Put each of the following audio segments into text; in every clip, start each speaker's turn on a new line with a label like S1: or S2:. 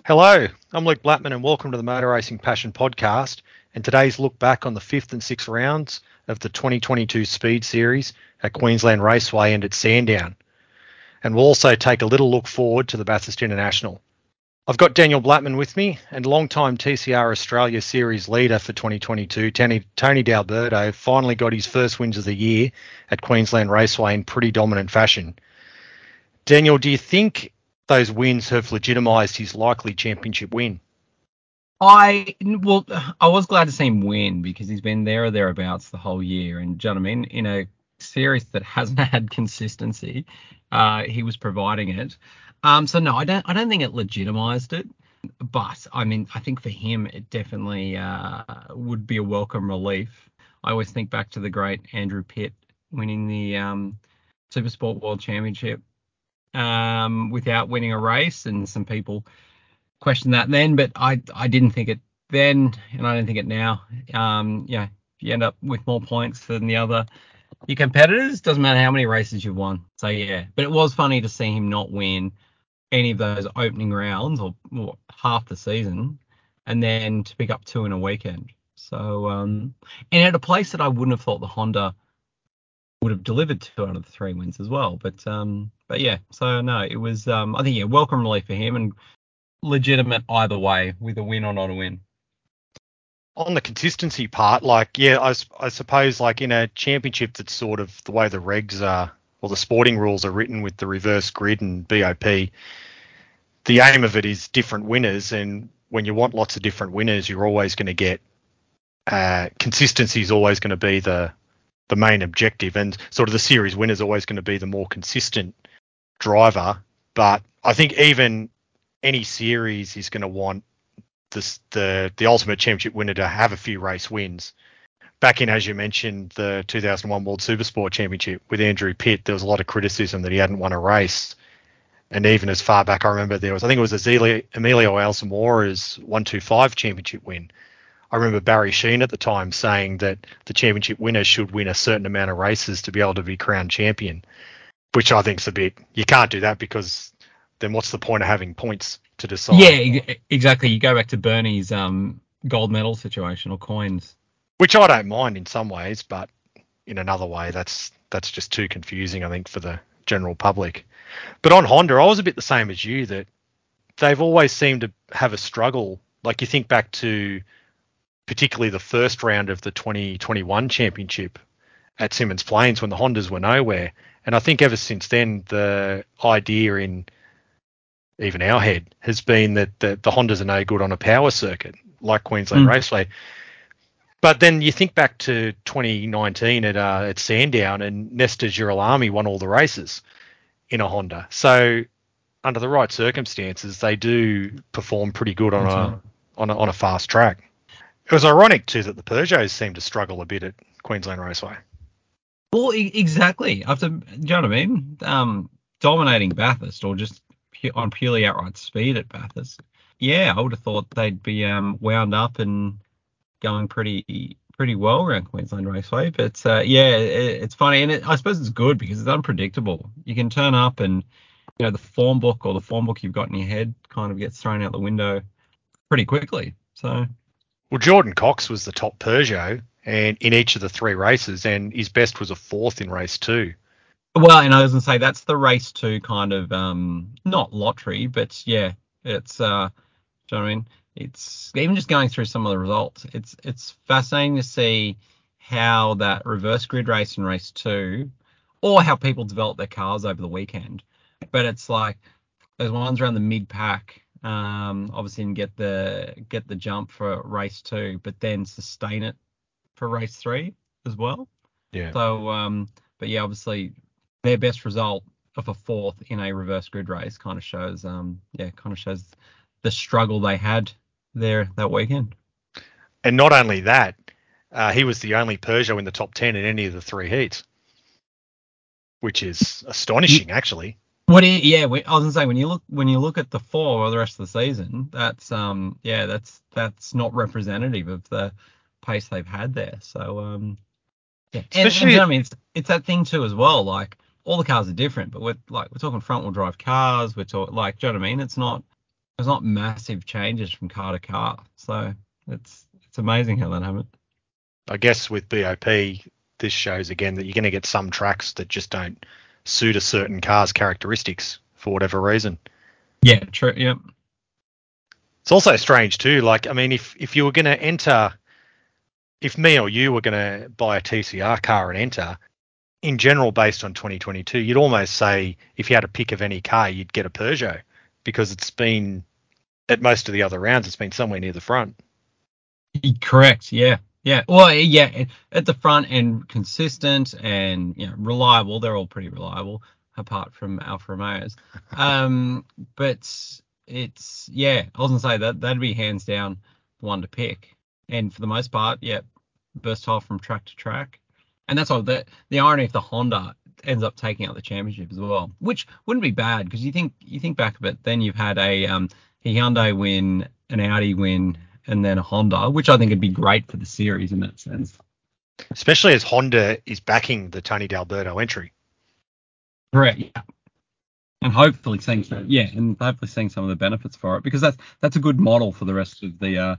S1: Hello, I'm Luke Blattman and welcome to the Motor Racing Passion Podcast and today's look back on the 5th and 6th rounds of the 2022 Speed Series at Queensland Raceway and at Sandown. And we'll also take a little look forward to the Bathurst International. I've got Daniel Blattman with me and long-time TCR Australia Series leader for 2022, Tony D'Alberto, finally got his first wins of the year at Queensland Raceway in pretty dominant fashion. Daniel, do you think those wins have legitimised his likely championship win?
S2: I was glad to see him win because he's been there or thereabouts the whole year, and do you know what I mean? In a series that hasn't had consistency, he was providing it. So no, I don't think it legitimised it, but I mean, I think for him it definitely would be a welcome relief. I always think back to the great Andrew Pitt winning the Supersport World Championship without winning a race, and some people question that then, but I didn't think it then, and I don't think it now. If you end up with more points than your competitors, doesn't matter how many races you've won. So yeah, but it was funny to see him not win any of those opening rounds or half the season, and then to pick up two in a weekend. So and at a place that I wouldn't have thought the Honda would have delivered two out of the three wins as well. But yeah, so no, it was I think welcome relief for him and legitimate either way with a win or not a win.
S1: On the consistency part, I suppose in a championship that's sort of the way the regs are, or the sporting rules are written with the reverse grid and BOP, the aim of it is different winners, and when you want lots of different winners, you're always going to get consistency is always going to be the main objective, and sort of the series winner is always going to be the more consistent driver. But I think even any series is going to want the ultimate championship winner to have a few race wins. Back in, as you mentioned, the 2001 World Supersport Championship with Andrew Pitt, there was a lot of criticism that he hadn't won a race. And even as far back, I remember I think it was Emilio Alzamora's 125 championship win. I remember Barry Sheene at the time saying that the championship winner should win a certain amount of races to be able to be crowned champion, which I think is you can't do that, because then what's the point of having points to decide?
S2: Yeah, exactly. You go back to Bernie's gold medal situation or coins.
S1: Which I don't mind in some ways, but in another way, that's just too confusing, I think, for the general public. But on Honda, I was a bit the same as you, that they've always seemed to have a struggle. Like, you think back to particularly the first round of the 2021 championship at Symmons Plains when the Hondas were nowhere. And I think ever since then, the idea in even our head has been that the Hondas are no good on a power circuit like Queensland Raceway. But then you think back to 2019 at Sandown, and Nesta Girolami won all the races in a Honda. So under the right circumstances, they do perform pretty good on a fast track. It was ironic too that the Peugeots seemed to struggle a bit at Queensland Raceway.
S2: Well, exactly. After, do you know what I mean? Dominating Bathurst, or just on purely outright speed at Bathurst. Yeah, I would have thought they'd be wound up and going pretty well around Queensland Raceway. But it's funny, and I suppose it's good because it's unpredictable. You can turn up and the form book you've got in your head kind of gets thrown out the window pretty quickly. So,
S1: well, Jordan Cox was the top Peugeot and in each of the three races, and his best was a fourth in race two.
S2: Well, and I was gonna say that's the race two kind of not lottery, but yeah, it's do you know what I mean? It's even just going through some of the results. It's fascinating to see how that reverse grid race in race two, or how people develop their cars over the weekend. But it's like those ones around the mid pack, obviously, and get the jump for race two, but then sustain it for race three as well.
S1: Yeah.
S2: So, but yeah, obviously their best result of a fourth in a reverse grid race kind of shows the struggle they had there that weekend.
S1: And not only that, he was the only Peugeot in the top 10 in any of the three heats, which is astonishing, actually.
S2: I was gonna say, when you look at the four or the rest of the season, that's not representative of the pace they've had there. So yeah, and I mean it's that thing too as well. Like, all the cars are different, but we're talking front wheel drive cars. We're talking, like, do you know what I mean? It's not There's not massive changes from car to car, so it's amazing how that happened.
S1: I guess with BOP, this shows again that you're going to get some tracks that just don't suit a certain car's characteristics for whatever reason.
S2: Yeah, true. Yeah.
S1: It's also strange too. Like, I mean, if you were going to enter, if me or you were going to buy a TCR car and enter, in general, based on 2022, you'd almost say if you had a pick of any car, you'd get a Peugeot because it's been at most of the other rounds, it's been somewhere near the front.
S2: Correct. Yeah. Yeah. Well, yeah, at the front and consistent and reliable. They're all pretty reliable, apart from Alfa Romeos. But it's yeah. I was gonna say that'd be hands down the one to pick. And for the most part, yeah, versatile from track to track. And that's all the irony if the Honda ends up taking out the championship as well, which wouldn't be bad because you think back a bit, then you've had a Hyundai win, an Audi win, and then a Honda, which I think would be great for the series in that sense.
S1: Especially as Honda is backing the Tony D'Alberto entry.
S2: Correct. Yeah. And hopefully seeing some of the benefits for it because that's a good model for the rest of the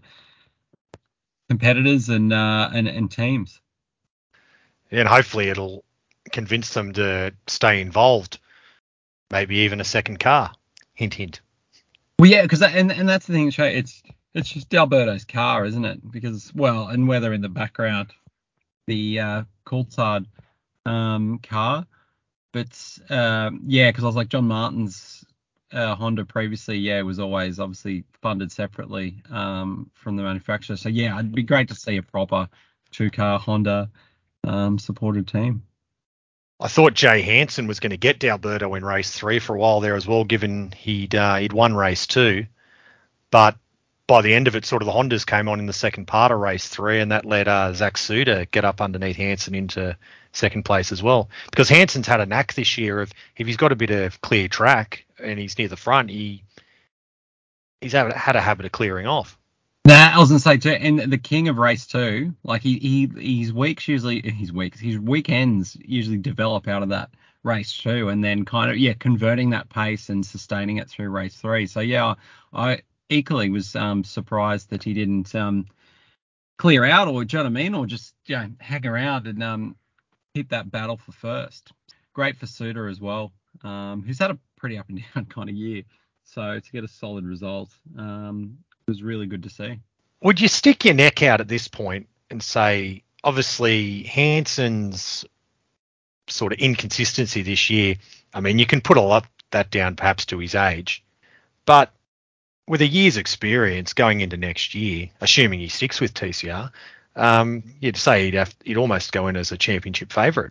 S2: competitors and teams.
S1: And hopefully it'll convince them to stay involved. Maybe even a second car. Hint, hint.
S2: Well, yeah, because and that's the thing, Shay. It's just Alberto's car, isn't it? Because and whether in the background the Coulthard car, but yeah, because I was like John Martin's Honda previously, yeah, was always obviously funded separately from the manufacturer. So yeah, it'd be great to see a proper two-car Honda supported team.
S1: I thought Jay Hansen was going to get D'Alberto in race 3 for a while there as well, given he'd won race 2. But by the end of it, sort of the Hondas came on in the second part of race 3, and that let Zach Suter get up underneath Hansen into second place as well. Because Hansen's had a knack this year of if he's got a bit of clear track and he's near the front, he's had a habit of clearing off.
S2: That I was gonna say too, and the king of race 2, like his weekends usually develop out of that race 2, and then kind of converting that pace and sustaining it through race 3. So yeah, I equally was surprised that he didn't clear out, or do you know what I mean, or just hang around and keep that battle for first. Great for Suter as well, who's had a pretty up and down kind of year. So to get a solid result was really good to see.
S1: Would you stick your neck out at this point and say, obviously, Hansen's sort of inconsistency this year, I mean, you can put all of that down perhaps to his age, but with a year's experience going into next year, assuming he sticks with TCR, you'd say he'd almost go in as a championship favourite.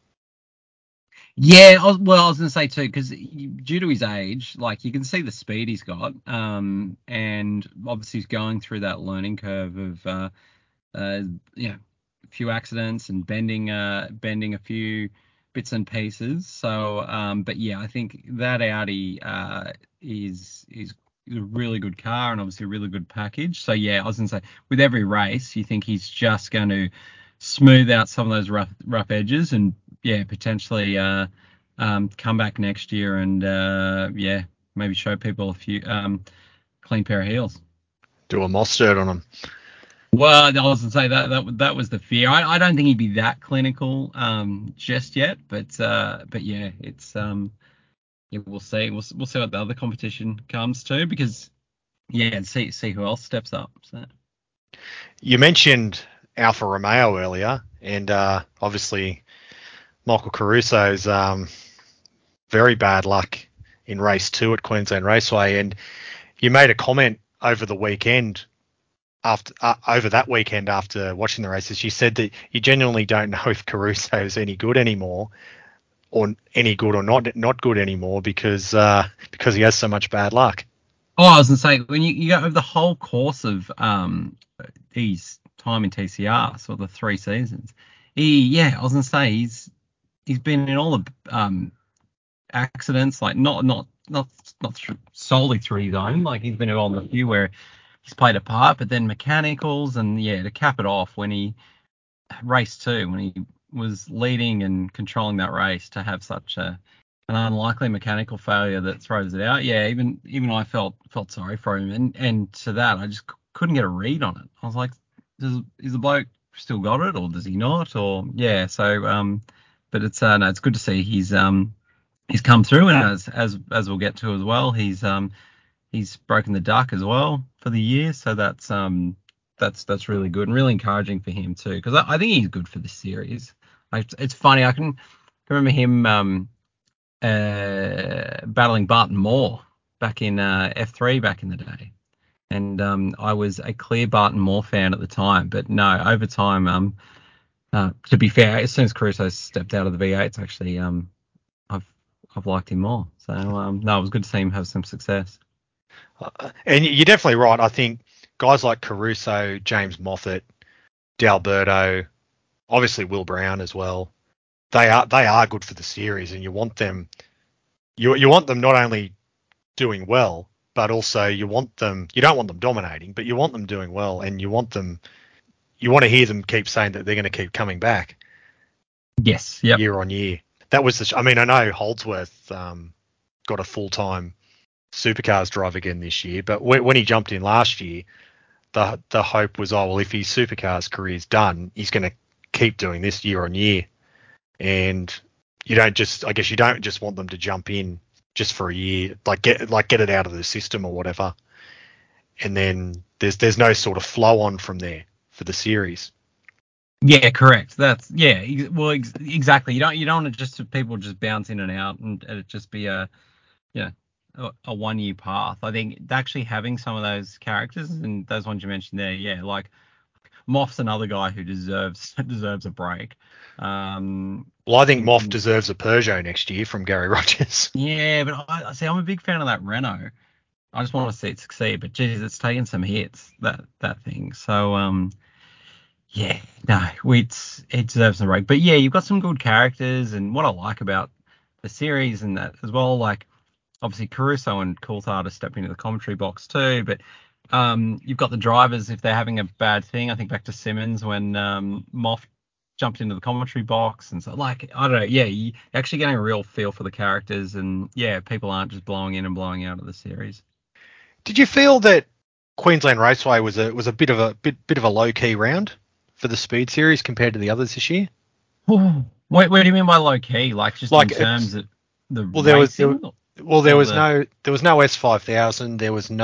S2: Yeah, I was going to say too, because due to his age, like you can see the speed he's got, and obviously he's going through that learning curve of, a few accidents and bending a few bits and pieces. So, but yeah, I think that Audi is a really good car and obviously a really good package. So yeah, I was going to say with every race, you think he's just going to smooth out some of those rough edges and potentially come back next year and maybe show people a few clean pair of heels.
S1: Do a Mostert on him.
S2: Well, I was gonna say that was the fear. I don't think he'd be that clinical just yet, but yeah, it's we'll see. We'll see what the other competition comes to because and see who else steps up. So.
S1: You mentioned Alfa Romeo earlier, and obviously Michael Caruso's very bad luck in race 2 at Queensland Raceway, and you made a comment over the weekend over watching the races. You said that you genuinely don't know if Caruso is any good anymore, or any good or not good anymore because he has so much bad luck.
S2: Oh, I was gonna say when you go over the whole course of his time in TCR, so the 3 seasons, I was gonna say he's been in all the accidents, like not solely through his own, like he's been on a few where he's played a part, but then mechanicals and to cap it off when he race 2, when he was leading and controlling that race, to have such a an unlikely mechanical failure that throws it out. Yeah, even I felt sorry for him, and to that I just couldn't get a read on it. I was like, is the bloke still got it, or does he not? Or yeah, so but it's no, it's good to see he's come through, and as we'll get to as well, he's broken the duck as well for the year, so that's really good and really encouraging for him too, because I think he's good for the series. Like, it's funny, I can remember him battling Barton Moore back in F3 back in the day. And I was a clear Barton Moore fan at the time, but no, over time, to be fair, as soon as Caruso stepped out of the V8s, actually, I've I've liked him more. So no, it was good to see him have some success.
S1: And you're definitely right. I think guys like Caruso, James Moffat, D'Alberto, obviously Will Brown as well. They are good for the series, and you want them. You want them not only doing well, but also you want them. You don't want them dominating, but you want them doing well, and you want them. You want to hear them keep saying that they're going to keep coming back
S2: Yes, yep.
S1: year on year. That was the. I mean, I know Holdsworth got a full-time supercars drive again this year, but when he jumped in last year, the hope was, oh well, if his supercars career's done, he's going to keep doing this year on year, and I guess you don't just want them to jump in just for a year, get it out of the system or whatever, and then there's no sort of flow on from there for the series.
S2: Yeah, correct. That's yeah. Well, exactly. You don't want to just people just bounce in and out, and it just be yeah a 1 year path. I think actually having some of those characters and those ones you mentioned there, yeah, like Moff's another guy who deserves deserves a break.
S1: Well, I think Moff
S2: In
S1: deserves a Peugeot next year from Gary Rogers.
S2: Yeah, but I see. I'm a big fan of that Renault. I just want to see it succeed. But geez, it's taken some hits that thing. So yeah, no, it deserves a break. But yeah, you've got some good characters, and what I like about the series and that as well, like obviously Caruso and Coulthard are stepping into the commentary box too. But you've got the drivers if they're having a bad thing. I think back to Simmons when Moff jumped into the commentary box, and so like I don't know, yeah, you're actually getting a real feel for the characters, and yeah, people aren't just blowing in and blowing out of the series.
S1: Did you feel that Queensland Raceway was a bit of a low key round for the Speed Series compared to the others this year?
S2: What do you mean by low key? Like just in
S1: Like
S2: terms of the
S1: well, there was
S2: racing
S1: there
S2: or
S1: was
S2: the
S1: no S5000, there was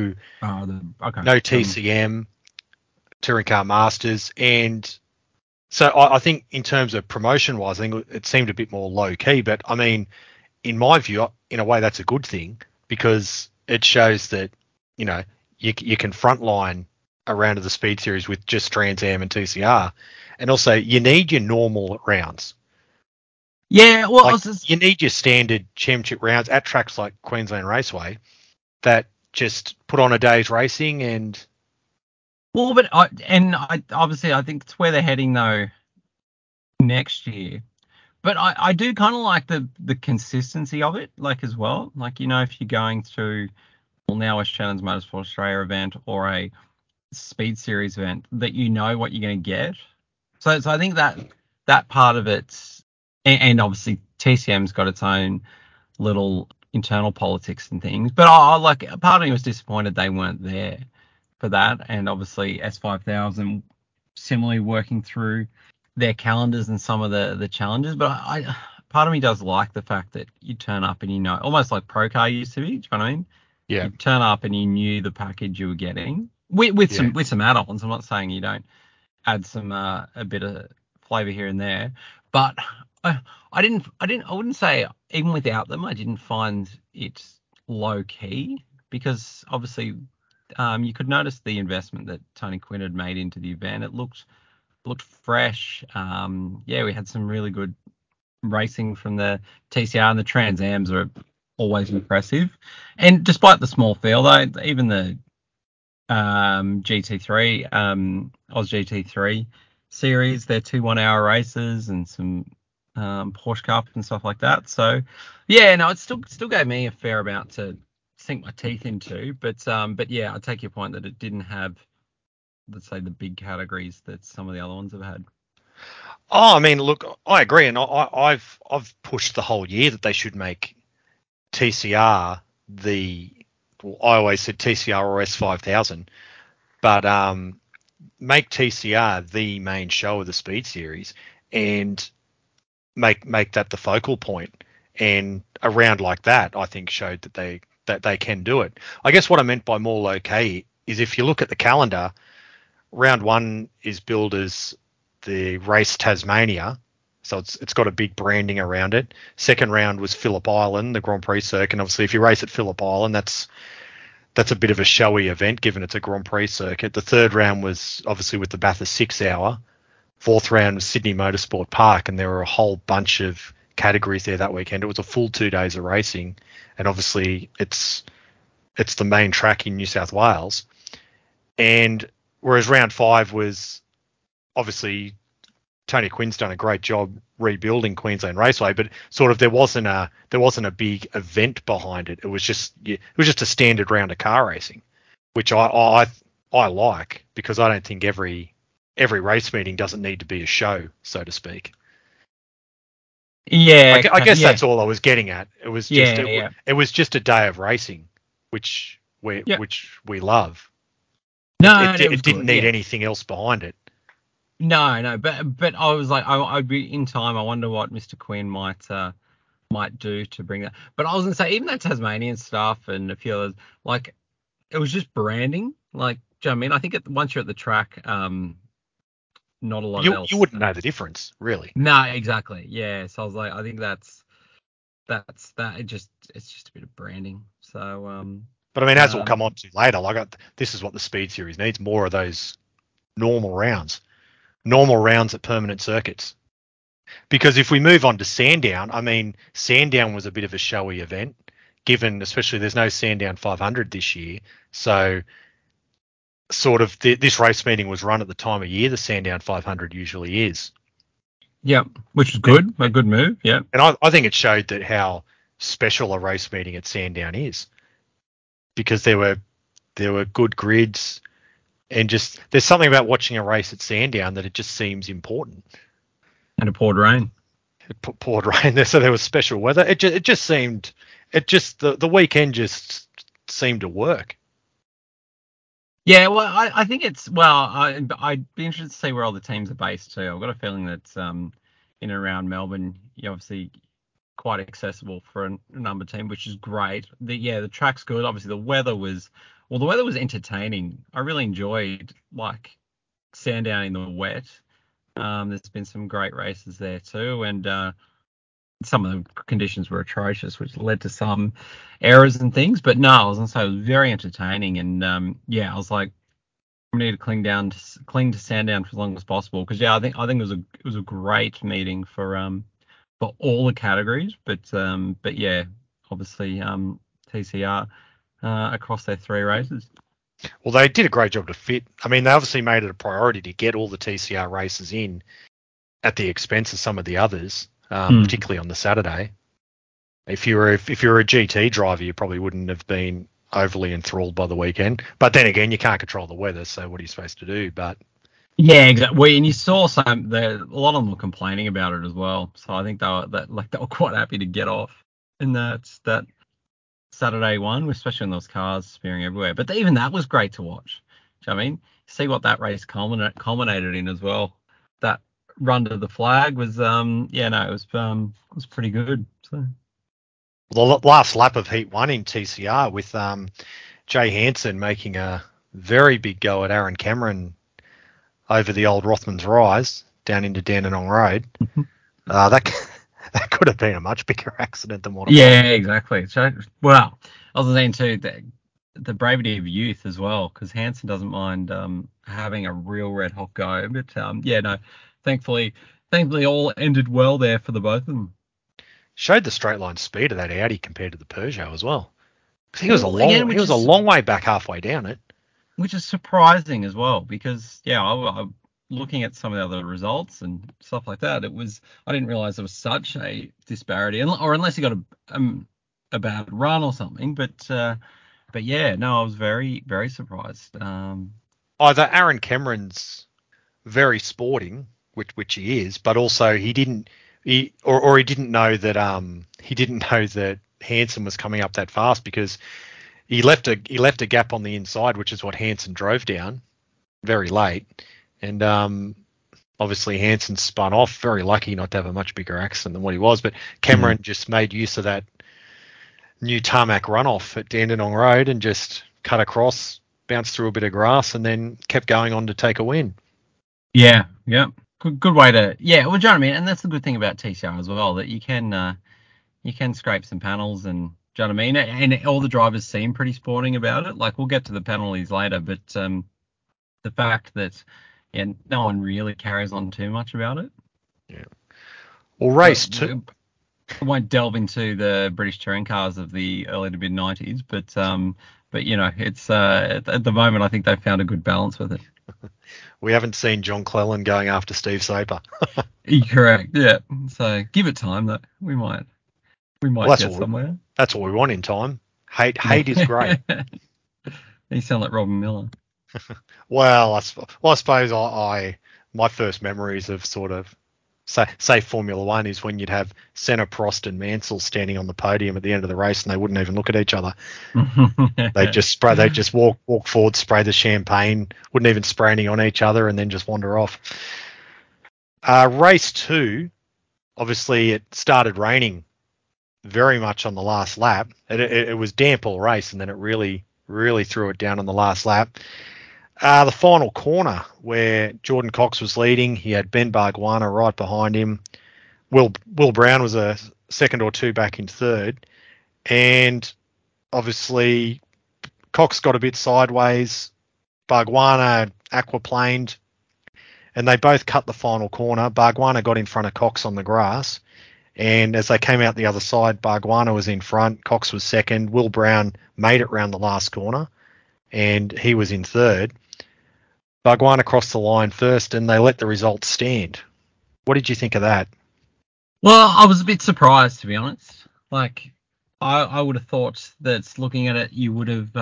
S2: the okay.
S1: no TCM Touring Car Masters, and so I think in terms of promotion wise, I think it seemed a bit more low key. But I mean, in my view, in a way, that's a good thing because it shows that you know you can frontline a round of the Speed Series with just Trans Am and TCR, and also you need your normal rounds.
S2: Yeah, well, I
S1: Like
S2: was just,
S1: you need your standard championship rounds at tracks like Queensland Raceway that just put on a day's racing and
S2: well, but I obviously I think it's where they're heading though next year. But I do kind of like the consistency of it, like as well. Like if you're going through well now a Shannon's Motorsport Australia event or a Speed Series event, that you know what you're going to get. So I think that part of it, and obviously TCM's got its own little internal politics and things. But I like part of me was disappointed they weren't there for that, and obviously S5000 similarly working through their calendars and some of the challenges. But I part of me does like the fact that you turn up and almost like Procar used to be. Do you know what I mean?
S1: yeah,
S2: You turn up and you knew the package you were getting with
S1: yeah.
S2: some add-ons. I'm not saying you don't add some a bit of flavor here and there, but I wouldn't say even without them I didn't find it low key, because obviously you could notice the investment that Tony Quinn had made into the event. It looked fresh. Yeah, we had some really good racing from the TCR, and the Trans Ams are always impressive. And despite the small field, though, even the GT3, Oz GT3 series, they're 2 1 hour races and some Porsche Cup and stuff like that. So yeah, no, it still gave me a fair amount to sink my teeth into. But yeah, I take your point that it didn't have, let's say, the big categories that some of the other ones have had.
S1: Oh, I mean, look, I agree, and I've pushed the whole year that they should make TCR the. Well, I always said TCR or S5000, but make TCR the main show of the Speed Series, and make that the focal point. And a round like that, I think, showed that they can do it. I guess what I meant by more low-key is if you look at the calendar, round one is billed as the Race Tasmania, so it's got a big branding around it. Second round was Phillip Island, the Grand Prix circuit. And obviously, if you race at Phillip Island, that's a bit of a showy event given it's a Grand Prix circuit. The third round was obviously with the Bathurst 6 Hour. Fourth round was Sydney Motorsport Park, and there were a whole bunch of categories there that weekend. It was a full 2 days of racing, and obviously it's the main track in New South Wales. And whereas round five was obviously Tony Quinn's done a great job rebuilding Queensland Raceway, but sort of there wasn't a big event behind it. It was just a standard round of car racing, which I like, because I don't think every race meeting doesn't need to be a show, so to speak.
S2: Yeah,
S1: I guess
S2: yeah,
S1: that's all I was getting at. It was just
S2: yeah.
S1: it was just a day of racing, which
S2: Yeah.
S1: we love.
S2: No, it
S1: It
S2: was
S1: didn't
S2: good.
S1: need
S2: Yeah.
S1: anything else behind it.
S2: No, but I was like, I'd be in time. I wonder what Mr. Quinn might do to bring that. But I was gonna say, even that Tasmanian stuff and a few others, like, it was just branding. Like, do you know what I mean? I think once you're at the track, not a lot
S1: You
S2: else.
S1: wouldn't know the difference, really.
S2: No, exactly. Yeah. So I was like, I think that's that. It's just a bit of branding. So
S1: But I mean, as we'll
S2: um,
S1: come on to later, this is what the Speed Series needs: more of those normal rounds, at permanent circuits. Because if we move on to Sandown, I mean, Sandown was a bit of a showy event, given especially there's no Sandown 500 this year. So sort of this race meeting was run at the time of year the Sandown 500 usually is.
S2: yeah, which is
S1: And
S2: good, a good move. Yeah.
S1: I think it showed that how special a race meeting at Sandown is, because there were good grids, and just there's something about watching a race at Sandown that it just seems important.
S2: And it poured rain.
S1: It poured rain there, so there was special weather. It just seemed the weekend just seemed to work.
S2: Yeah, well, I think it's well. I'd be interested to see where all the teams are based too. I've got a feeling that in and around Melbourne, you're obviously quite accessible for a number team, which is great. The track's good. Obviously, the weather was entertaining. I really enjoyed like Sandown in the wet. There's been some great races there too, and some of the conditions were atrocious, which led to some errors and things. But no, I was gonna say it was very entertaining, and yeah, I was like, we need to cling to Sandown for as long as possible, because yeah, I think it was a great meeting for all the categories, but yeah, obviously TCR across their three races.
S1: Well, they did a great job to fit. I mean, they obviously made it a priority to get all the TCR races in at the expense of some of the others, particularly on the Saturday. If you're a GT driver, you probably wouldn't have been overly enthralled by the weekend. But then again, you can't control the weather, so what are you supposed to do? But
S2: Yeah, exactly. Well, and you saw a lot of them were complaining about it as well. So I think they were quite happy to get off in that Saturday one, especially when those cars spearing everywhere. But even that was great to watch. Do you know what I mean? See what that race culminated in as well. That run to the flag was yeah, no, it was pretty good. So
S1: the last lap of Heat 1 in TCR with Jay Hansen making a very big go at Aaron Cameron over the old Rothmans Rise down into Dandenong Road. That that could have been a much bigger accident than what it was.
S2: yeah, exactly. So well, I was saying too that the bravery of youth as well, because Hansen doesn't mind having a real red hot go. But yeah, no, thankfully, all ended well there for the both of them.
S1: Showed the straight line speed of that Audi compared to the Peugeot as well.
S2: Well, again,
S1: He was a long way back halfway down it.
S2: which is surprising as well, because yeah, I looking at some of the other results and stuff like that, I didn't realize there was such a disparity, or unless he got a bad run or something. But yeah, no, I was very very surprised.
S1: Either Aaron Cameron's very sporting, which he is, but also he didn't know that Hanson was coming up that fast, because he left a gap on the inside, which is what Hanson drove down very late, and obviously Hanson spun off. Very lucky not to have a much bigger accident than what he was, but Cameron just made use of that new tarmac runoff at Dandenong Road and just cut across, bounced through a bit of grass, and then kept going on to take a win.
S2: Yeah. Good way to. Yeah, well, do you know what I mean? And that's the good thing about TCR as well, that you can scrape some panels, and do you know what I mean? And all the drivers seem pretty sporting about it. Like, we'll get to the penalties later, but the fact that no one really carries on too much about it.
S1: Yeah. Well, race two.
S2: I won't delve into the British touring cars of the early to mid 90s, but it's at the moment I think they've found a good balance with it.
S1: We haven't seen John Cleland going after Steve Saper.
S2: Correct. Yeah. So give it time, though. We might get somewhere.
S1: That's what we want in time. Hate is great.
S2: You sound like Robin Miller.
S1: Well, I suppose my first memories of sort of say Formula One is when you'd have Senna, Prost, and Mansell standing on the podium at the end of the race, and they wouldn't even look at each other. They'd just walk forward, spray the champagne, wouldn't even spray any on each other, and then just wander off. Race two, obviously it started raining very much on the last lap. It was damp all race, and then it really threw it down on the last lap. The final corner where Jordan Cox was leading, he had Ben Bargwanna right behind him. Will Brown was a second or two back in third, and obviously Cox got a bit sideways. Bargwanna aquaplaned, and they both cut the final corner. Bargwanna got in front of Cox on the grass, and as they came out the other side, Bargwanna was in front, Cox was second. Will Brown made it round the last corner, and he was in third. Bargwanna crossed the line first, and they let the results stand. What did you think of that?
S2: Well, I was a bit surprised, to be honest. Like, I would have thought that looking at it, you would have,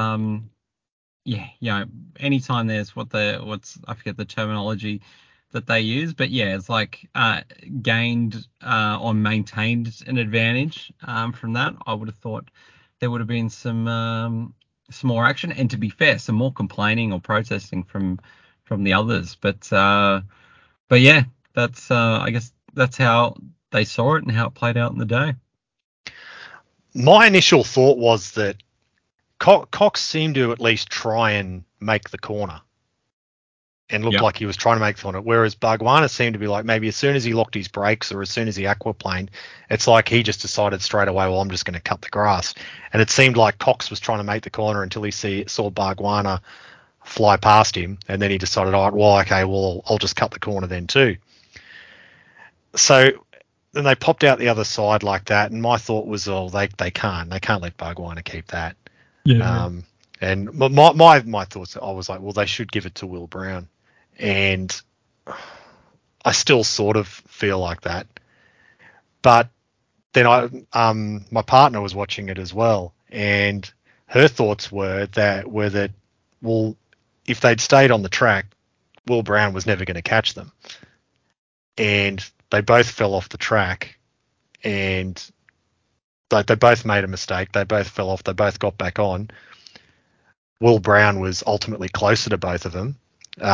S2: anytime there's I forget the terminology that they use, but yeah, it's like gained or maintained an advantage from that. I would have thought there would have been some more action, and to be fair, some more complaining or protesting from the others. But yeah, that's I guess that's how they saw it and how it played out in the day.
S1: My initial thought was that Cox seemed to at least try and make the corner and looked like he was trying to make the corner, whereas Bargwanna seemed to be like, maybe as soon as he locked his brakes or as soon as he aquaplaned, it's like he just decided straight away, well, I'm just going to cut the grass. And it seemed like Cox was trying to make the corner until he saw Bargwanna fly past him, and then he decided, I'll just cut the corner then too. So then they popped out the other side like that, and my thought was, they can't let Bargwanna keep that.
S2: Yeah.
S1: And my thoughts, I was like, well, they should give it to Will Brown, and I still sort of feel like that. But then my partner was watching it as well, and her thoughts were that well, if they'd stayed on the track, Will Brown was never going to catch them. And they both fell off the track, and they both made a mistake. They both fell off. They both got back on. Will Brown was ultimately closer to both of them.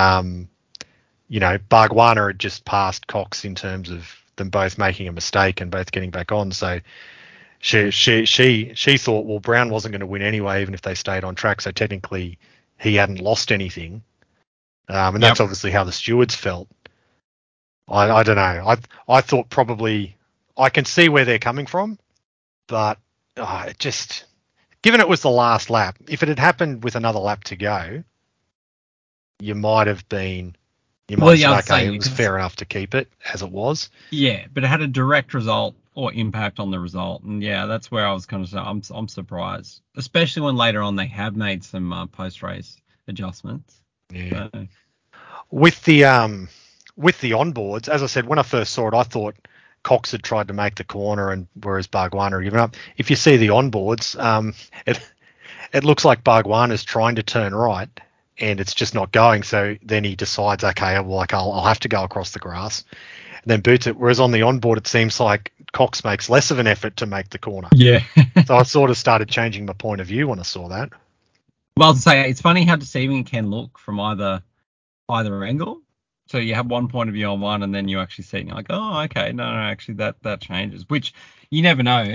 S1: Bargwanna had just passed Cox in terms of them both making a mistake and both getting back on. So she thought, well, Brown wasn't going to win anyway, even if they stayed on track. So technically, he hadn't lost anything, and that's obviously how the stewards felt. I don't know. I thought probably I can see where they're coming from, but given it was the last lap, if it had happened with another lap to go, you might have say, it was fair enough to keep it as it was.
S2: Yeah, but it had a direct result or impact on the result, and yeah, that's where I was kind of saying I'm surprised, especially when later on they have made some post-race adjustments.
S1: Yeah. So. With the onboards, as I said, when I first saw it, I thought Cox had tried to make the corner, and whereas Bargwanna had given up. If you see the onboards, it looks like Bargwanna's trying to turn right, and it's just not going. So then he decides, okay, well, like I'll have to go across the grass, and then boots it. Whereas on the onboard, it seems like Cox makes less of an effort to make the corner.
S2: Yeah.
S1: So I sort of started changing my point of view when I saw that.
S2: Well, to say it's funny how deceiving it can look from either angle. So you have one point of view on one, and then you actually see it, and you're like, oh, okay, no, actually that changes. Which you never know.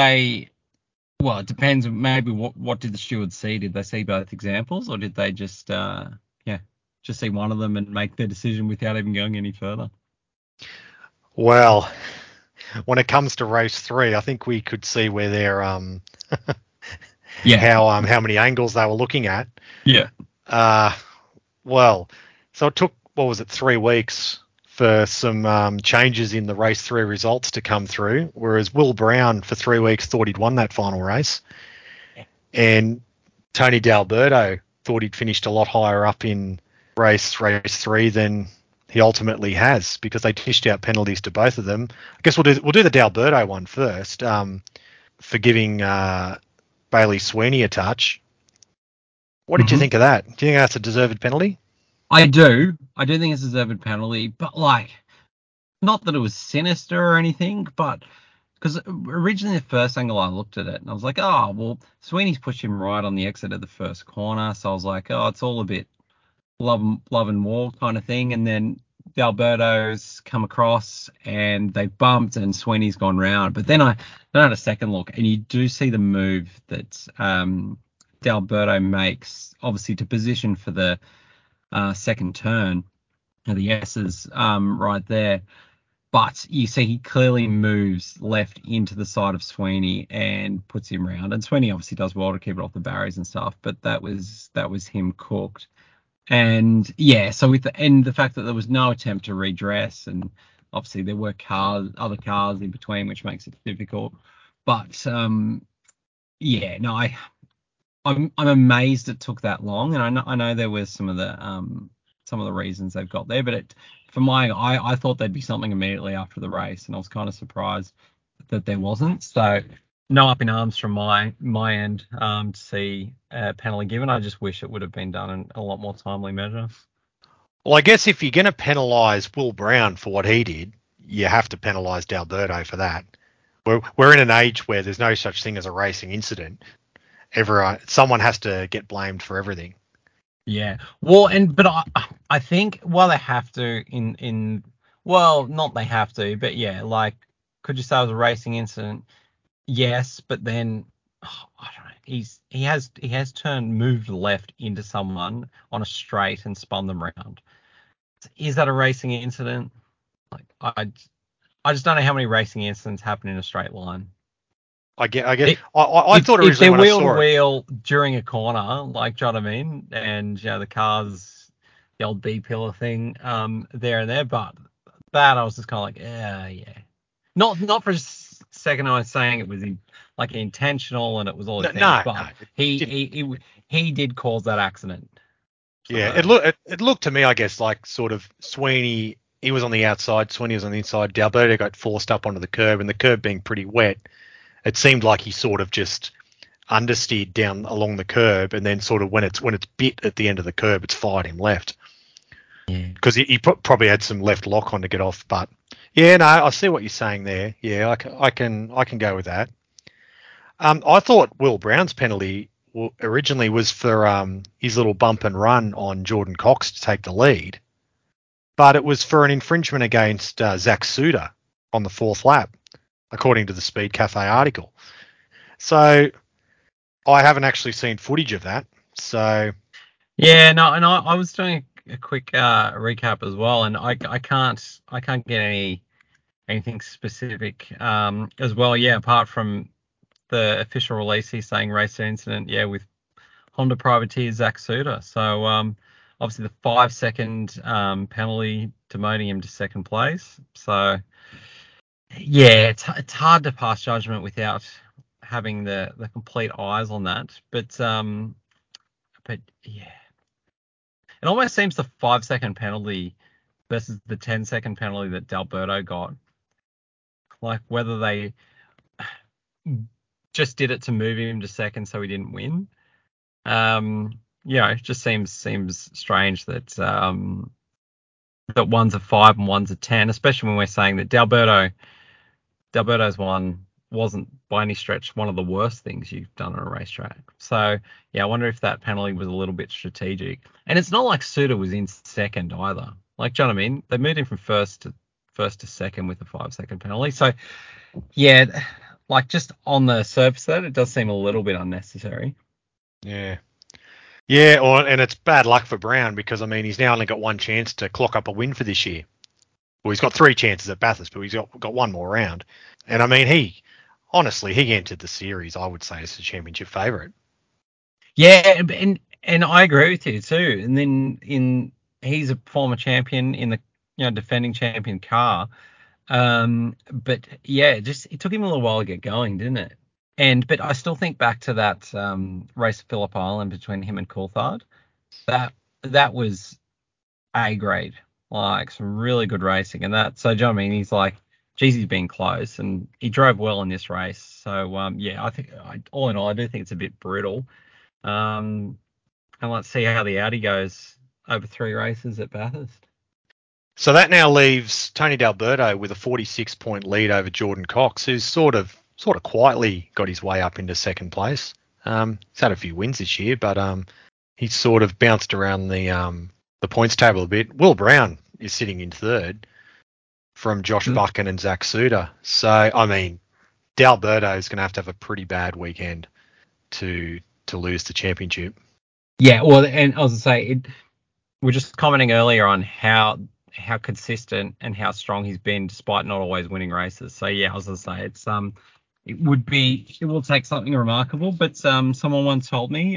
S2: Well, it depends. Maybe what did the stewards see? Did they see both examples, or did they just just see one of them and make their decision without even going any further?
S1: Well, when it comes to race 3, I think we could see where they're
S2: Yeah.
S1: how many angles they were looking at.
S2: Yeah.
S1: Well, so it took, what was it, 3 weeks for some changes in the race 3 results to come through, whereas Will Brown for 3 weeks thought he'd won that final race, and Tony D'Alberto thought he'd finished a lot higher up in race 3 than he ultimately has, because they dished out penalties to both of them. I guess we'll do the D'Alberto one first, for giving Bailey Sweeney a touch. What did you think of that? Do you think that's a deserved penalty?
S2: I do. I do think it's a deserved penalty, but like, not that it was sinister or anything, but because originally the first angle I looked at it and I was like, oh, well, Sweeney's pushed him right on the exit of the first corner. So I was like, oh, it's all a bit love and war kind of thing. And then the Alberto's come across and they bumped and Sweeney's gone round. But then I had a second look and you do see the move that D'Alberto makes, obviously to position for the second turn. The S's right there. But you see he clearly moves left into the side of Sweeney and puts him round. And Sweeney obviously does well to keep it off the barriers and stuff, but that was him cooked. And yeah, so the fact that there was no attempt to redress, and obviously there were other cars in between, which makes it difficult. But yeah, no, I'm amazed it took that long, and I know there was some of the reasons they've got there, but I thought there'd be something immediately after the race, and I was kind of surprised that there wasn't. So no up in arms from my end to see a penalty given. I just wish it would have been done in a lot more timely measure.
S1: Well, I guess if you're going to penalise Will Brown for what he did, you have to penalise D'Alberto for that. We're in an age where there's no such thing as a racing incident. Someone has to get blamed for everything.
S2: Yeah. Well, but I think while they have to well, not they have to, but yeah, like, could you say it was a racing incident? Yes, but then I don't know. He has moved left into someone on a straight and spun them around. Is that a racing incident? Like, I just don't know how many racing incidents happen in a straight line.
S1: I thought originally
S2: if they're
S1: when I
S2: wheel to
S1: saw it,
S2: wheel during a corner, like, do you know what I mean? And the cars, the old B pillar thing, there and there, but that I was just kind of like, yeah. Not for a second I was saying it was like intentional and it was all these things, but he did cause that accident. So,
S1: yeah, it looked to me, I guess, like sort of Sweeney. He was on the outside, Sweeney was on the inside. D'Alberto got forced up onto the curb, and the curb being pretty wet, it seemed like he sort of just understeered down along the curb, and then sort of when it's bit at the end of the curb, it's fired him left.
S2: yeah.
S1: Because he probably had some left lock on to get off. But yeah, no, I see what you're saying there. Yeah, I can go with that. I thought Will Brown's penalty originally was for his little bump and run on Jordan Cox to take the lead, but it was for an infringement against Zach Suter on the 4th lap, according to the Speed Cafe article. So I haven't actually seen footage of that. So
S2: Yeah, no, and I was doing a quick recap as well, and I can't get anything specific as well. Yeah, apart from the official release, he's saying race incident. Yeah, with Honda privateer Zach Suter. So obviously the 5-second penalty demoting him to second place. So yeah, it's hard to pass judgment without having the complete eyes on that. But yeah. It almost seems the 5-second penalty versus the 10-second penalty that D'Alberto got, like whether they just did it to move him to second so he didn't win. it just seems strange that that one's a 5 and one's a 10, especially when we're saying that D'Alberto's one wasn't by any stretch one of the worst things you've done on a racetrack. So yeah, I wonder if that penalty was a little bit strategic. And it's not like Suter was in second either. Like, do you know what I mean? They moved him from first to second with a 5-second penalty. So yeah, like just on the surface of that, it does seem a little bit unnecessary.
S1: Yeah. Yeah, and it's bad luck for Brown because, I mean, he's now only got one chance to clock up a win for this year. Well, he's got 3 chances at Bathurst, but he's got one more round. And, I mean, he entered the series, I would say, as the championship favourite.
S2: Yeah, and I agree with you too. And then he's a former champion in the defending champion car. But yeah, it took him a little while to get going, didn't it? But I still think back to that race at Phillip Island between him and Coulthard. That was A grade, like some really good racing, and that. So, do you know what I mean? He's like, geez, he's been close, and he drove well in this race. So, yeah, I think all in all, I do think it's a bit brutal. And let's see how the Audi goes over 3 races at Bathurst.
S1: So that now leaves Tony D'Alberto with a 46-point lead over Jordan Cox, who's sort of quietly got his way up into second place. He's had a few wins this year, but he's sort of bounced around the points table a bit. Will Brown is sitting in third from Josh Buchan and Zach Suter. So, I mean, D'Alberto is going to have a pretty bad weekend to lose the championship.
S2: Yeah, well, and I was going to say, we're just commenting earlier on how consistent and how strong he's been despite not always winning races. So yeah, I was going to say it will take something remarkable, but someone once told me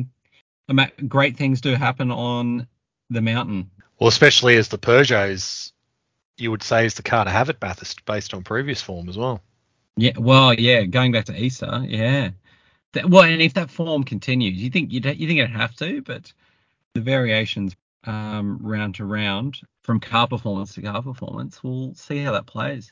S2: great things do happen on the mountain.
S1: Well, especially as the Peugeots, you would say, is the car to have at Bathurst based on previous form as well.
S2: Yeah, well, yeah, going back to Easter, yeah. Well, and if that form continues, you think it'd have to, but the variations round to round from car performance to car performance, we'll see how that plays.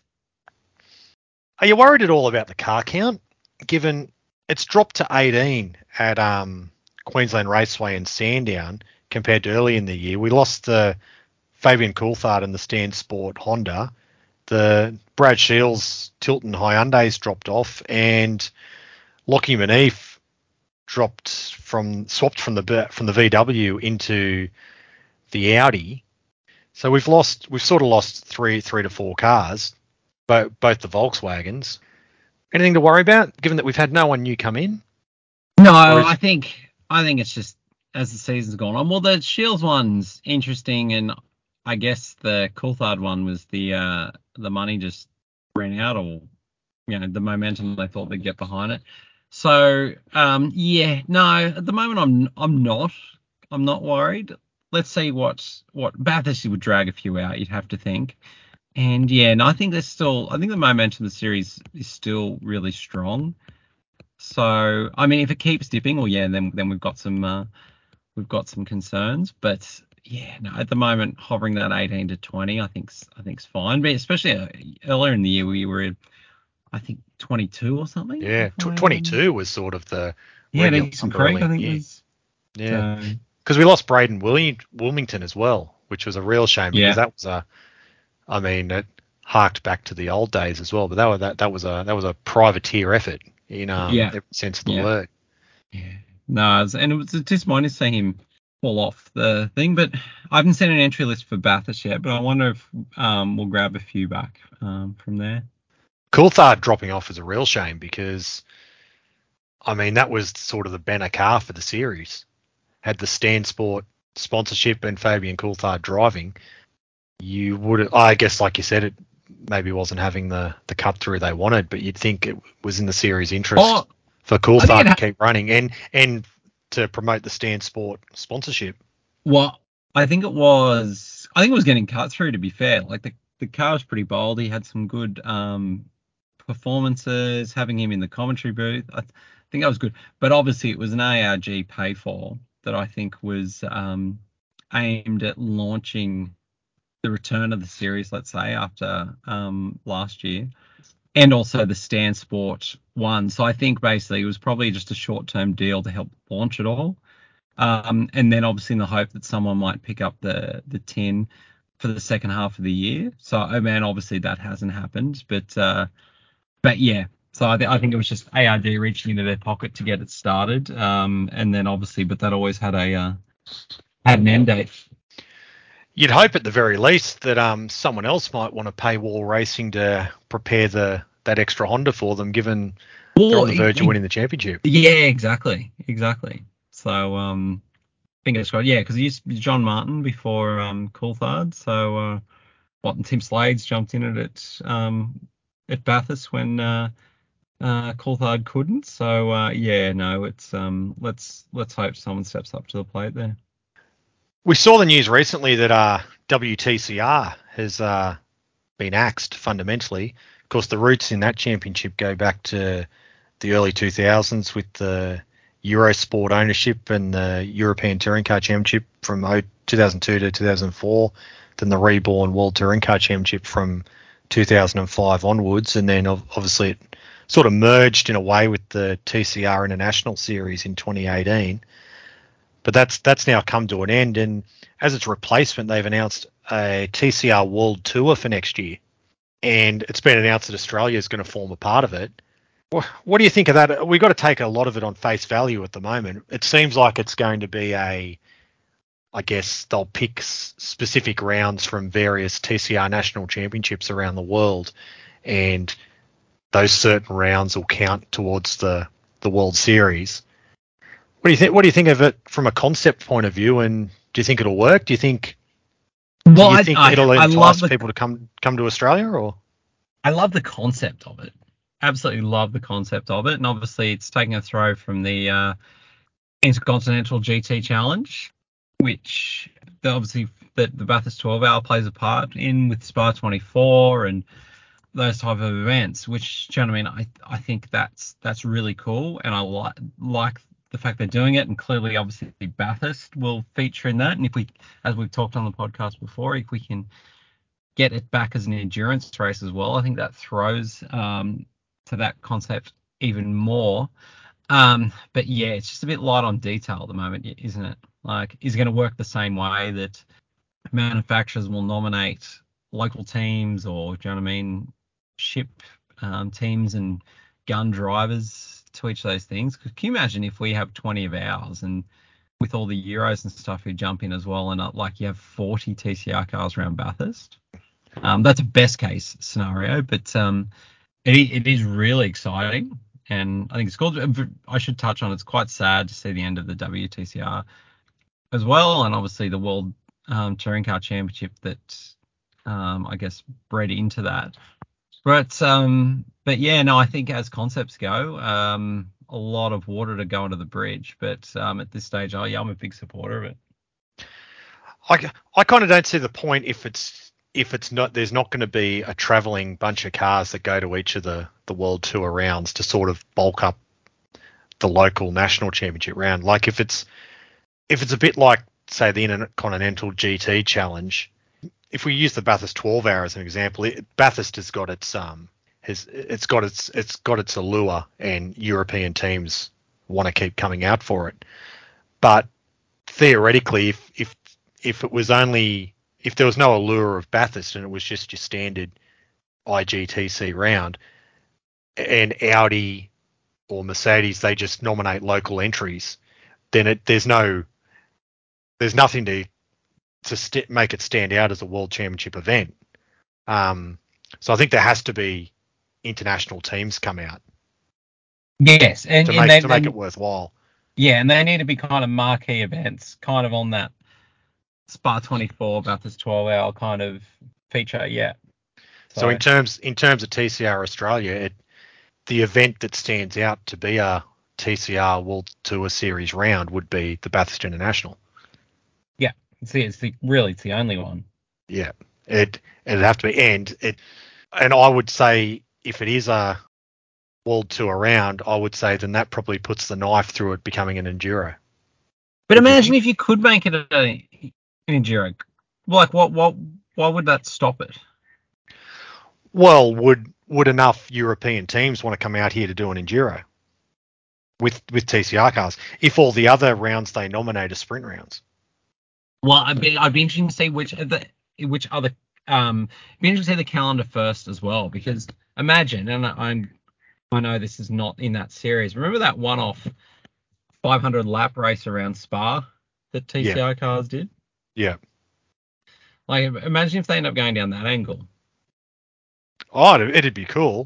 S1: Are you worried at all about the car count, given it's dropped to 18 at Queensland Raceway and Sandown compared to early in the year? We lost the Fabian Coulthard and the Stan Sport Honda. The Brad Shields Tilton Hyundai's dropped off, and Lockie Manif swapped from the VW into the Audi. So we've sort of lost three to 4 cars, both the Volkswagens. Anything to worry about, given that we've had no one new come in?
S2: No, I think it's just as the season's gone on. Well, the Shields one's interesting, and I guess the Coulthard one was the money just ran out, or the momentum they thought they'd get behind it. So yeah, no, at the moment I'm not worried. Let's see what Bathurst would drag a few out, you'd have to think. And yeah, no, I think the momentum of the series is still really strong. So I mean, if it keeps dipping, well, yeah, then we've got some concerns. But yeah, no, at the moment, hovering that 18 to 20, I think's fine. But especially earlier in the year, we were, I think, 22 or something.
S1: Yeah, 22 was sort of the
S2: Dixon Creek, I think was.
S1: Yeah, because we lost Braden Wilmington as well, which was a real shame because that was it harked back to the old days as well. But that was a privateer effort in every sense of the word.
S2: Yeah, no, and it was disappointing to see him fall off the thing. But I haven't seen an entry list for Bathurst yet. But I wonder if we'll grab a few back from there.
S1: Coulthard dropping off is a real shame because, I mean, that was sort of the banner car for the series. Had the Stan Sport sponsorship and Fabian Coulthard driving, you would, I guess, like you said, it maybe wasn't having the cut through they wanted, but you'd think it was in the series' interest for Coulthard to keep running and to promote the Stan Sport sponsorship.
S2: Well, I think it was getting cut through, to be fair. Like the car was pretty bold. He had some good performances, having him in the commentary booth. I think that was good. But obviously it was an ARG pay for that I think was aimed at launching the return of the series, let's say, after last year. And also the Stan Sport one. So I think basically it was probably just a short-term deal to help launch it all. And then obviously in the hope that someone might pick up the 10 for the second half of the year. So, I mean, obviously that hasn't happened, but yeah. So I think it was just ARD reaching into their pocket to get it started, and then obviously, but that always had had an end date.
S1: You'd hope at the very least that someone else might want to pay Wall Racing to prepare that extra Honda for them, given they're on the verge of winning the championship.
S2: Yeah, exactly. So fingers crossed. Yeah, because he used to be John Martin before Coulthard. So Tim Slades jumped in at Bathurst when Coulthard couldn't. So yeah, no, it's let's hope someone steps up to the plate there.
S1: We saw the news recently that WTCR has been axed fundamentally. Of course, the roots in that championship go back to the early 2000s with the Eurosport ownership and the European Touring Car Championship from 2002 to 2004, then the Reborn World Touring Car Championship from 2005 onwards, and then obviously it sort of merged in a way with the TCR International Series in 2018. But that's now come to an end, and as its replacement, they've announced a TCR World Tour for next year, and it's been announced that Australia is going to form a part of it. What do you think of that? We've got to take a lot of it on face value at the moment. It seems like it's going to be I guess they'll pick specific rounds from various TCR national championships around the world, and those certain rounds will count towards the World Series. What do you think? What do you think of it from a concept point of view? And do you think it'll work? Do you think it'll entice people to come to Australia? Or
S2: I love the concept of it. Absolutely love the concept of it. And obviously, it's taking a throw from the Intercontinental GT Challenge, which obviously the Bathurst 12 Hour plays a part in with Spa 24 and those type of events. Which, do you know what I mean? I think that's really cool, and I like the fact they're doing it, and clearly, obviously, Bathurst will feature in that. And if we, as we've talked on the podcast before, if we can get it back as an endurance race as well, I think that throws to that concept even more. But yeah, it's just a bit light on detail at the moment, isn't it? Like, is it going to work the same way that manufacturers will nominate local teams, or, do you know what I mean, ship teams and gun drivers to each of those things? Because can you imagine if we have 20 of ours, and with all the Euros and stuff who jump in as well, and like you have 40 TCR cars around Bathurst? That's a best case scenario, but it is really exciting, and I think it's cool. I should touch on, it's quite sad to see the end of the WTCR as well, and obviously the World Touring Car Championship that I guess bred into that. But yeah, no, I think as concepts go, a lot of water to go under the bridge. But at this stage, I'm a big supporter of it.
S1: I kind of don't see the point if it's not, there's not going to be a travelling bunch of cars that go to each of the World Tour rounds to sort of bulk up the local national championship round. Like if it's a bit like, say, the Intercontinental GT Challenge, if we use the Bathurst 12 Hour as an example, Bathurst has got its allure, and European teams want to keep coming out for it. But theoretically, if there was no allure of Bathurst and it was just your standard IGTC round, and Audi or Mercedes, they just nominate local entries, then there's nothing to make it stand out as a world championship event. So I think there has to be international teams come out.
S2: Yes, and
S1: to make it worthwhile.
S2: Yeah, and they need to be kind of marquee events, kind of on that Spa 24, Bathurst 12 Hour kind of feature. Yeah.
S1: So in terms of TCR Australia, the event that stands out to be a TCR World Tour Series round would be the Bathurst International.
S2: Yeah, it's the only one.
S1: Yeah, it'd have to be, and I would say if it is a World Tour round, I would say then that probably puts the knife through it becoming an enduro.
S2: But imagine if you could make it an enduro. Like, why would that stop it?
S1: Well, would enough European teams want to come out here to do an enduro? with TCR cars. If all the other rounds they nominate are sprint rounds.
S2: Well, I'd be interested to see which other be interested to see the calendar first as well, because imagine, and I know this is not in that series. Remember that one-off 500 lap race around Spa that TCR cars did?
S1: Yeah.
S2: Like, imagine if they end up going down that angle.
S1: Oh, it'd be cool.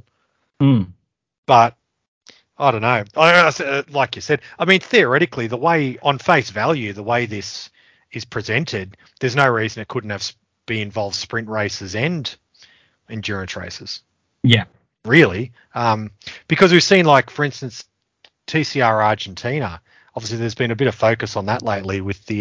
S1: But I don't know. Like you said, I mean, theoretically, the way, on face value, the way this is presented, there's no reason it couldn't have be involved sprint races and endurance races.
S2: Yeah.
S1: Really. Because we've seen, like, for instance, TCR Argentina. Obviously, there's been a bit of focus on that lately with the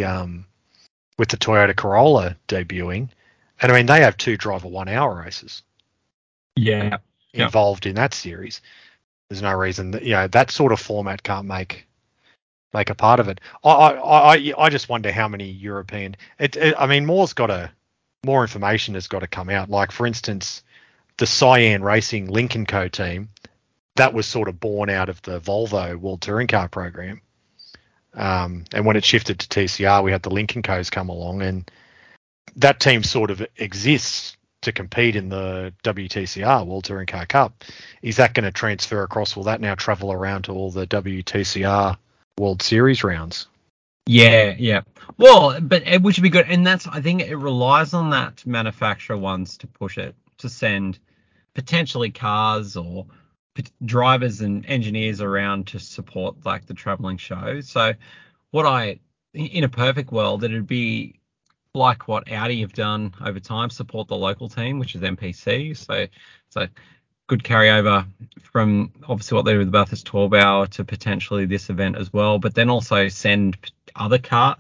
S1: Toyota Corolla debuting. And I mean, they have 2 driver 1 hour races.
S2: Yeah.
S1: Involved in that series. There's no reason that that sort of format can't make a part of it. I just wonder how many European. I mean, more information has got to come out. Like, for instance, the Cyan Racing Lincoln Co team, that was sort of born out of the Volvo World Touring Car program. And when it shifted to TCR, we had the Lincoln Co's come along, and that team sort of exists to compete in the WTCR World Touring Car Cup. Is that going to transfer across? Will that now travel around to all the WTCR World Series rounds?
S2: Yeah. Well, but which would be good, and I think it relies on that manufacturer wants to push it, to send potentially cars or drivers and engineers around to support, like, the traveling show. So in a perfect world, it'd be like what Audi have done over time, support the local team, which is MPC. So it's a good carryover from obviously what they did with the Bathurst 12 Hour to potentially this event as well, but then also send other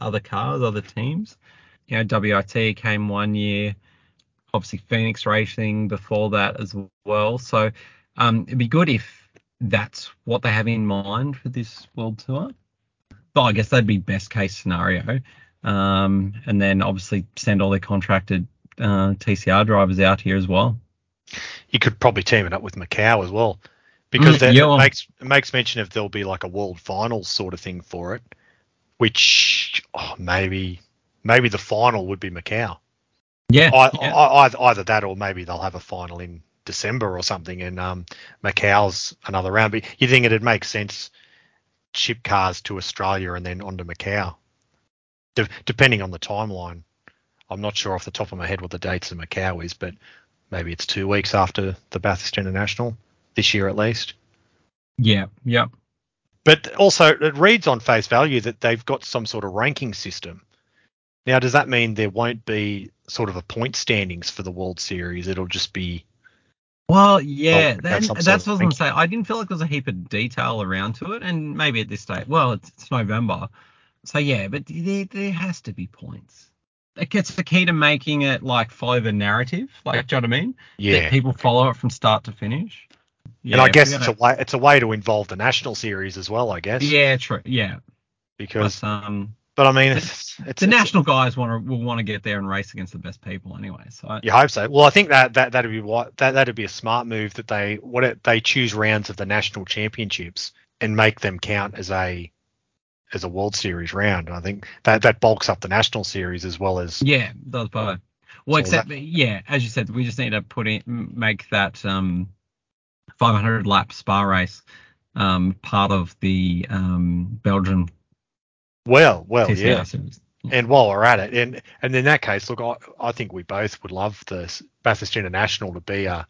S2: teams. WIT came one year, obviously Phoenix Racing before that as well. So it'd be good if that's what they have in mind for this World Tour. But I guess that'd be best case scenario. And then obviously send all their contracted TCR drivers out here as well.
S1: You could probably team it up with Macau as well, because it makes mention of there'll be like a world finals sort of thing for it, which maybe the final would be Macau.
S2: Yeah.
S1: Either that, or maybe they'll have a final in December or something, and Macau's another round. But you think it'd make sense, ship cars to Australia and then onto Macau, depending on the timeline. I'm not sure off the top of my head what the dates of Macau is, but maybe it's 2 weeks after the Bathurst International this year at least.
S2: Yeah.
S1: But also, it reads on face value that they've got some sort of ranking system. Now, does that mean there won't be sort of a point standings for the World Series? It'll just be...
S2: Well, yeah, that's what I was going to say. I didn't feel like there was a heap of detail around to it, and maybe at this stage, well, it's November. So, yeah, but there has to be points. It gets the key to making it, like, follow the narrative, like, do you know what I mean?
S1: Yeah.
S2: That people follow it from start to finish.
S1: Yeah, and I guess it's a way to involve the national series as well, I guess.
S2: Yeah, true. Yeah.
S1: Because... But I mean,
S2: the national guys will want to get there and race against the best people anyway. So
S1: you hope so. Well, I think that'd be a smart move, that they choose rounds of the national championships and make them count as a World Series round. I think that bulks up the national series as well as
S2: does both. Well, except as you said, we just need to make that 500 lap Spa race part of the Belgian.
S1: Well,
S2: TCR
S1: yeah.
S2: series.
S1: And while we're at it, and in that case, look, I think we both would love the Bathurst International to be an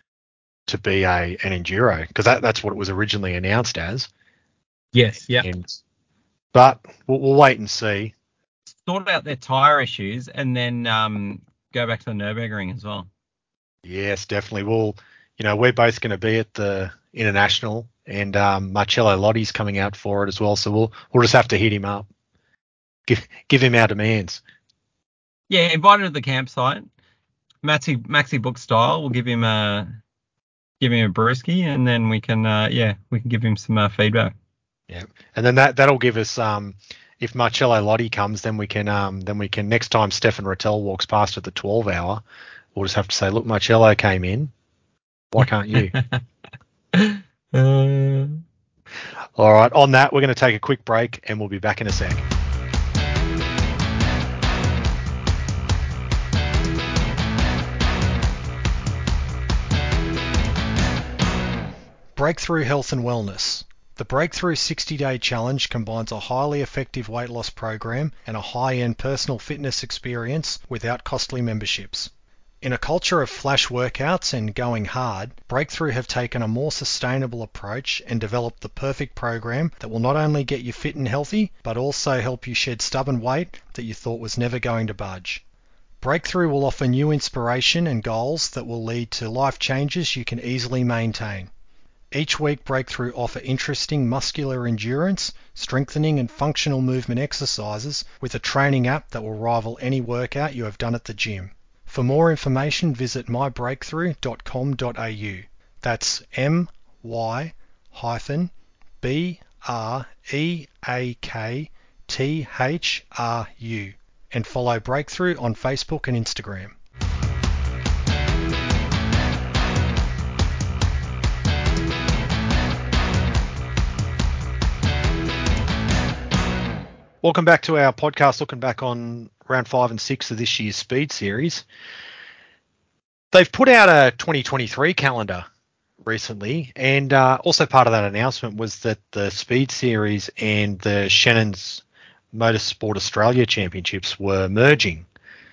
S1: enduro, because that's what it was originally announced as.
S2: Yes, yeah.
S1: But we'll wait and see.
S2: Sort out their tyre issues and then go back to the Nürburgring as well.
S1: Yes, definitely. We're both going to be at the International, and Marcello Lotti's coming out for it as well. So we'll just have to hit him up. Give him our demands.
S2: Yeah, invite him to the campsite. Maxi book style. We'll give him a brewski, and then we can give him some feedback.
S1: Yeah, and then that'll give us if Marcello Lotti comes, then we can next time Stefan Rattel walks past at the 12 hour, we'll just have to say, look, Marcello came in. Why can't you? All right, on that, we're going to take a quick break and we'll be back in a sec. Breakthrough Health and Wellness. The Breakthrough 60-Day Challenge combines a highly effective weight loss program and a high-end personal fitness experience without costly memberships. In a culture of flash workouts and going hard, Breakthrough have taken a more sustainable approach and developed the perfect program that will not only get you fit and healthy, but also help you shed stubborn weight that you thought was never going to budge. Breakthrough will offer new inspiration and goals that will lead to life changes you can easily maintain. Each week, Breakthrough offer interesting muscular endurance, strengthening and functional movement exercises with a training app that will rival any workout you have done at the gym. For more information, visit mybreakthrough.com.au. That's MYBreakthrough and follow Breakthrough on Facebook and Instagram. Welcome back to our podcast, looking back on round 5 and 6 of this year's Speed Series. They've put out a 2023 calendar recently, and also part of that announcement was that the Speed Series and the Shannon's Motorsport Australia Championships were merging.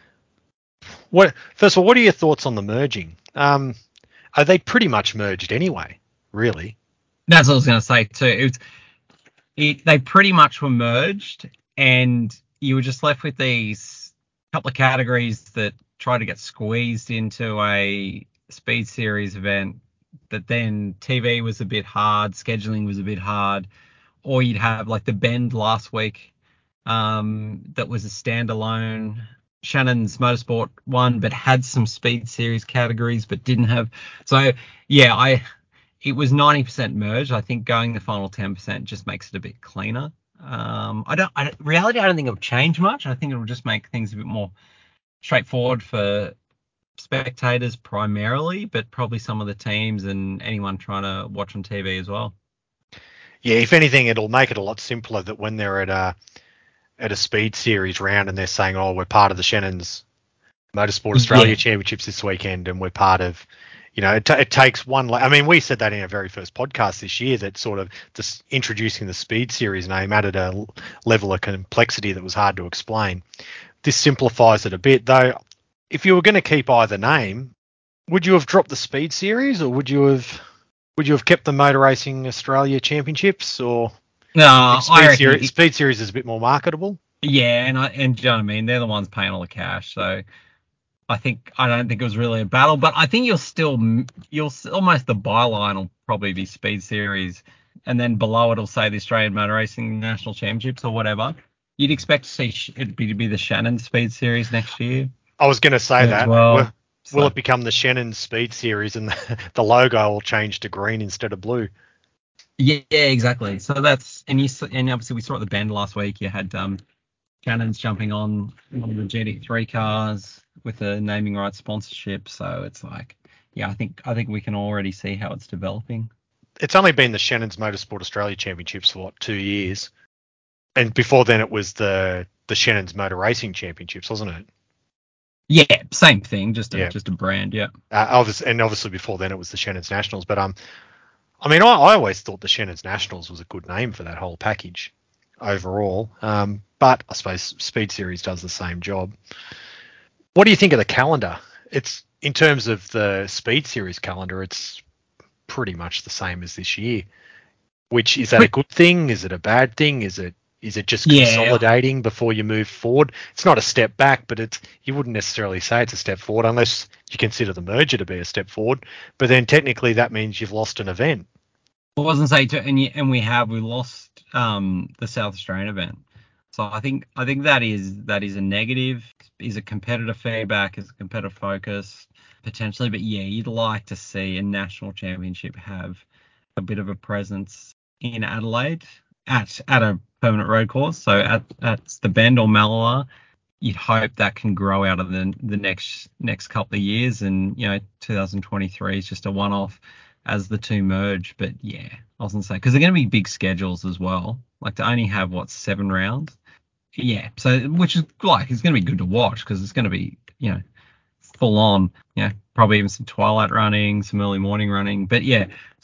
S1: First of all, what are your thoughts on the merging? Are they pretty much merged anyway, really?
S2: That's what I was going to say too. They pretty much were merged, and you were just left with these couple of categories that try to get squeezed into a Speed Series event. That then TV was a bit hard, scheduling was a bit hard, or you'd have like the Bend last week, that was a standalone Shannon's Motorsport one, but had some Speed Series categories, but didn't have. So yeah, it was 90% merged. I think going the final 10% just makes it a bit cleaner. I don't think it'll change much. I think it'll just make things a bit more straightforward for spectators primarily, but probably some of the teams and anyone trying to watch on TV as well.
S1: Yeah, if anything, it'll make it a lot simpler that when they're at a Speed Series round and they're saying, "Oh, we're part of the Shannon's Motorsport Australia Championships this weekend, and we're part of." It takes one. I mean, we said that in our very first podcast this year, that sort of just introducing the Speed Series name added a level of complexity that was hard to explain. This simplifies it a bit, though. If you were going to keep either name, would you have dropped the Speed Series, or would you have kept the Motor Racing Australia Championships? Or
S2: no,
S1: Speed Series is a bit more marketable.
S2: Yeah, and do you know what I mean? They're the ones paying all the cash, so. I don't think it was really a battle, but I think you'll almost the byline will probably be Speed Series, and then below it'll say the Australian Motor Racing National Championships or whatever. You'd expect to see it to be the Shannon Speed Series next year.
S1: I was going to say that.
S2: Well,
S1: will it become the Shannon Speed Series and the logo will change to green instead of blue?
S2: Yeah, exactly. So that's and obviously we saw at the Bend last week. You had Shannon's jumping on one of the GT3 cars with a naming rights sponsorship, so it's like, yeah, I think we can already see how it's developing.
S1: It's only been the Shannon's Motorsport Australia Championships for 2 years, and before then it was the Shannon's Motor Racing Championships, wasn't it?
S2: Yeah, same thing, just a brand, yeah.
S1: Obviously before then it was the Shannon's Nationals, but I mean, I always thought the Shannon's Nationals was a good name for that whole package overall, but I suppose Speed Series does the same job. What do you think of the calendar? It's in terms of the Speed Series calendar, it's pretty much the same as this year. Which is that a good thing? Is it a bad thing? Is it just consolidating before you move forward? It's not a step back, but you wouldn't necessarily say it's a step forward unless you consider the merger to be a step forward. But then technically that means you've lost an event.
S2: I wasn't saying and we lost the South Australian event. So I think that is a negative. Is a competitor feedback, is a competitor focus potentially, but yeah, you'd like to see a national championship have a bit of a presence in Adelaide at a permanent road course. So at the Bend or Mallala, you'd hope that can grow out of the next couple of years, and 2023 is just a one-off as the two merge. But yeah, I was going to say, because they're going to be big schedules as well. Like to only have, 7 rounds? Yeah. So, which is like, it's going to be good to watch because it's going to be, full on, probably even some twilight running, some early morning running. But yeah,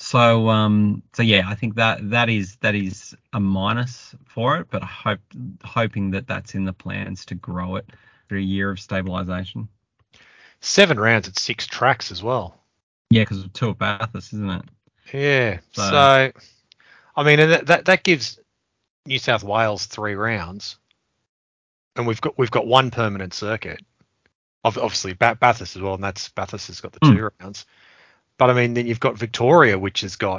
S2: so yeah, I think that is a minus for it, but hoping that that's in the plans to grow it for a year of stabilization.
S1: 7 rounds at 6 tracks as well.
S2: Yeah, because of two at Bathurst, isn't it?
S1: Yeah. So I mean, and that gives New South Wales 3 rounds, and we've got one permanent circuit. Obviously, Bathurst as well, and Bathurst has got the 2 rounds. But I mean, then you've got Victoria, which has got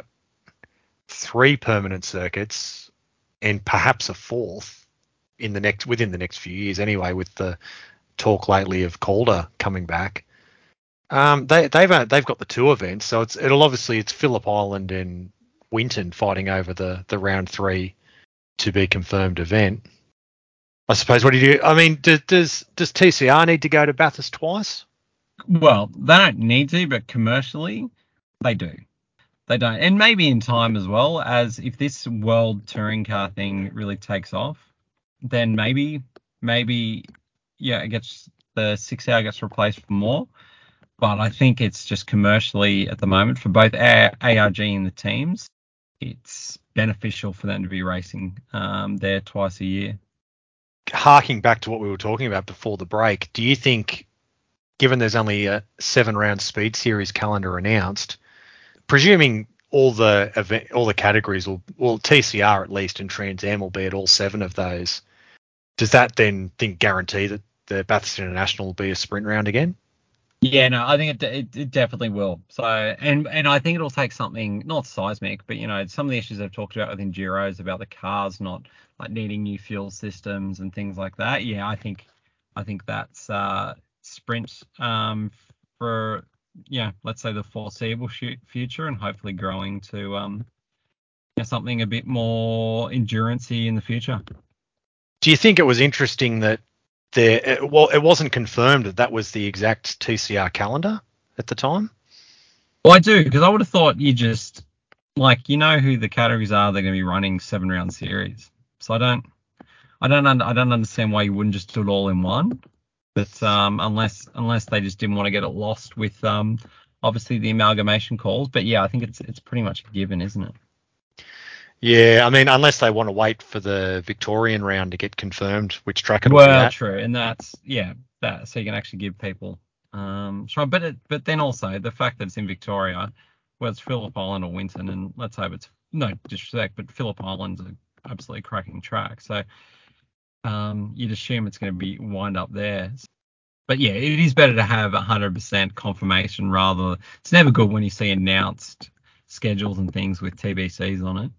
S1: 3 permanent circuits, and perhaps a 4th within the next few years. Anyway, with the talk lately of Calder coming back, they've got the 2 events, so it's Phillip Island and Winton fighting over the round 3 to be confirmed event. I suppose. What do you do? I mean, does TCR need to go to Bathurst twice?
S2: Well, they don't need to, but commercially, they do. They don't, and maybe in time as well, as if this world touring car thing really takes off, then maybe, it gets the 6 hour gets replaced for more. But I think it's just commercially at the moment for both ARG and the teams, it's beneficial for them to be racing there twice a year.
S1: Harking back to what we were talking about before the break, do you think, given there's only a 7-round speed series calendar announced, presuming all the categories will TCR at least and Trans Am will be at all 7 of those, does that then guarantee that the Bathurst International will be a sprint round again?
S2: Yeah, no, I think it definitely will. So, and I think it'll take something not seismic, but some of the issues I've talked about with enduros about the cars not like needing new fuel systems and things like that. Yeah, I think that's sprint for let's say the foreseeable future, and hopefully growing to something a bit more endurancey in the future.
S1: Do you think it was interesting that it wasn't confirmed that was the exact TCR calendar at the time?
S2: Well, I do, because I would have thought you just who the categories are they're going to be running 7-round series. So I don't understand why you wouldn't just do it all in one. But unless they just didn't want to get it lost with obviously the amalgamation calls. But yeah, I think it's pretty much a given, isn't it?
S1: Yeah, I mean, unless they want to wait for the Victorian round to get confirmed, which track it'll
S2: be
S1: at.
S2: Well, true, and that's that. So you can actually give people sure, but then also the fact that it's in Victoria, whether it's Phillip Island or Winton, and let's hope it's no disrespect, but Phillip Island's an absolutely cracking track. So you'd assume it's going to be wind up there. But yeah, it is better to have 100% confirmation rather. It's never good when you see announced schedules and things with TBCs on it.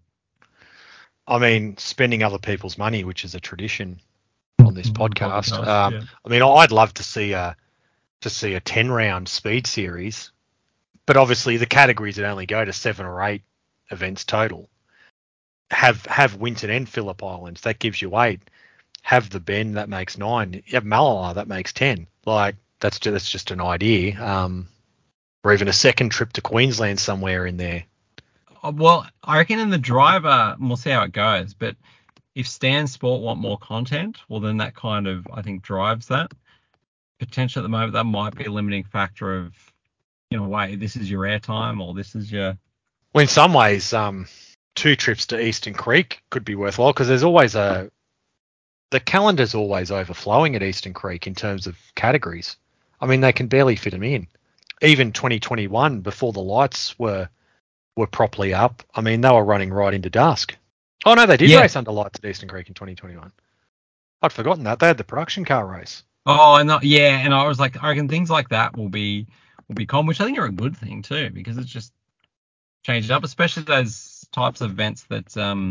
S1: I mean, spending other people's money, which is a tradition on this podcast.
S2: Yeah.
S1: I mean, I'd love to see a 10-round speed series, but obviously the categories that only go to 7 or 8 events total have Winton and Phillip Islands. That gives you 8. Have the Bend, that makes 9. You have Mallala, that makes 10. Like that's just an idea. Or even a second trip to Queensland somewhere in there.
S2: Well, I reckon in the driver, we'll see how it goes. But if Stan Sport want more content, well, then that kind of, I think, drives that. Potentially at the moment, that might be a limiting factor of, in a way, this is your airtime or this is your...
S1: Well, in some ways, 2 trips to Eastern Creek could be worthwhile because there's always the calendar's always overflowing at Eastern Creek in terms of categories. I mean, they can barely fit them in. Even 2021, before the lights were properly up, I mean, they were running right into dusk. Oh, no, they did race under lights at Eastern Creek in 2021. I'd forgotten that. They had the production car race.
S2: Oh, and and I was like, I reckon things like that will be common, which I think are a good thing too, because it's just changed up, especially those types of events that,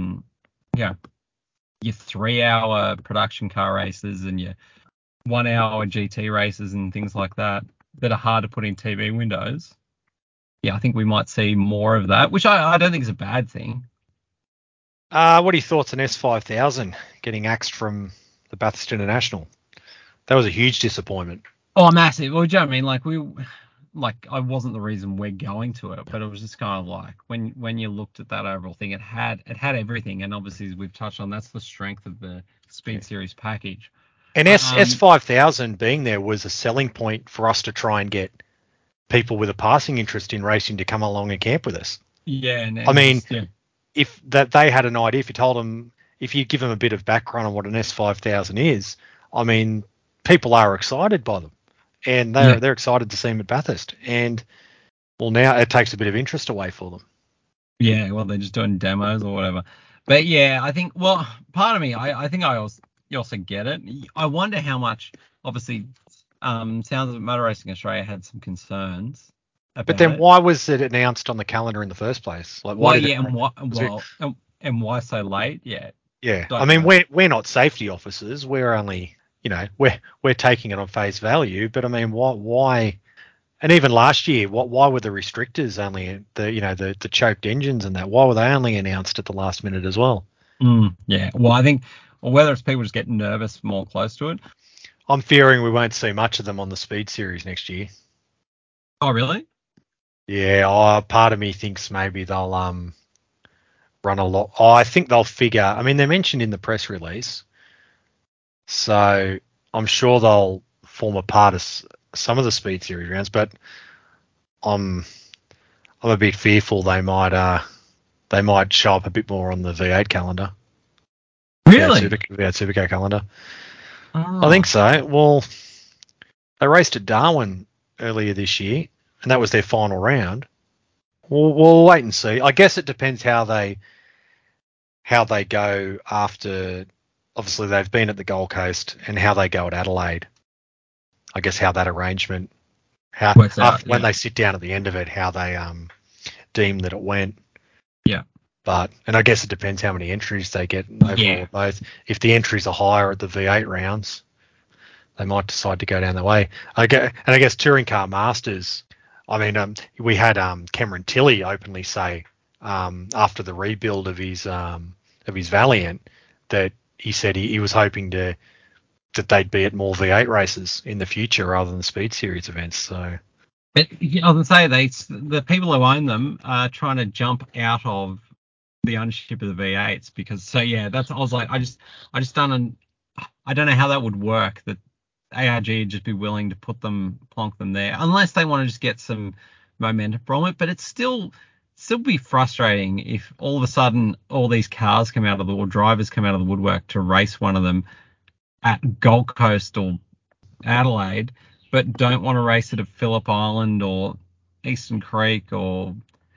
S2: your 3-hour production car races and your 1-hour GT races and things like that are hard to put in TV windows. Yeah, I think we might see more of that, which I don't think is a bad thing.
S1: What are your thoughts on S5000 getting axed from the Bathurst International? That was a huge disappointment.
S2: Oh, massive. Well, do you know what I mean? Like I wasn't the reason we're going to it, but it was just kind of like when you looked at that overall thing, it had everything, and obviously as we've touched on, that's the strength of the Speed Series package.
S1: And S5000 being there was a selling point for us to try and get people with a passing interest in racing to come along and camp with us.
S2: Yeah, and
S1: I mean,
S2: just, yeah.
S1: if that they had an idea, if you give them a bit of background on what an S5000 is, I mean, people are excited by them, and they're excited to see them at Bathurst. And well, now it takes a bit of interest away for them.
S2: Yeah, well, they're just doing demos or whatever. But yeah, I think, well, part of me, I think you also get it. I wonder how much, obviously, Sounds of Motor Racing Australia had some concerns
S1: But
S2: about
S1: then
S2: it.
S1: why was it announced on the calendar in the first place? Like, why
S2: Well,
S1: did
S2: yeah,
S1: it?
S2: and why so late? Yeah,
S1: Yeah, I
S2: don't
S1: mean,
S2: know.
S1: we're not safety officers. We're only, we're taking it on face value. But I mean, why? And even last year, why were the restrictors only the choked engines and that? Why were they only announced at the last minute as well?
S2: Yeah, well, I think whether it's people just getting nervous more close to it.
S1: I'm fearing we won't see much of them on the Speed Series next year.
S2: Oh, really?
S1: Yeah, part of me thinks maybe they'll run a lot. I think they'll figure. I mean, they're mentioned in the press release, so I'm sure they'll form a part of some of the Speed Series rounds. But I'm a bit fearful they might show up a bit more on the V8 calendar.
S2: Really?
S1: V8 Supercar calendar. I think
S2: Oh.
S1: so. Well, they raced at Darwin earlier this year, and that was their final round. We'll wait and see. I guess it depends how they go after. Obviously, they've been at the Gold Coast, and how they go at Adelaide. I guess how that arrangement,
S2: Works out,
S1: when
S2: yeah.
S1: they sit down at the end of it, how they deem that it went.
S2: Yeah.
S1: And I guess it depends how many entries they get overall at both. If the entries are higher at the V8 rounds, they might decide to go down the way. I guess Touring Car Masters. I mean, we had Cameron Tilley openly say after the rebuild of his Valiant that he said he was hoping that they'd be at more V8 races in the future rather than the Speed Series events. So,
S2: But I was gonna say the people who own them are trying to jump out of the ownership of the V8s because that's I was like I just don't I don't know how that would work that ARG would just be willing to plonk them there unless they want to just get some momentum from it. But it's still be frustrating if all of a sudden all these cars come out of or drivers come out of the woodwork to race one of them at Gold Coast or Adelaide, but don't want to race it at Phillip Island or Eastern Creek or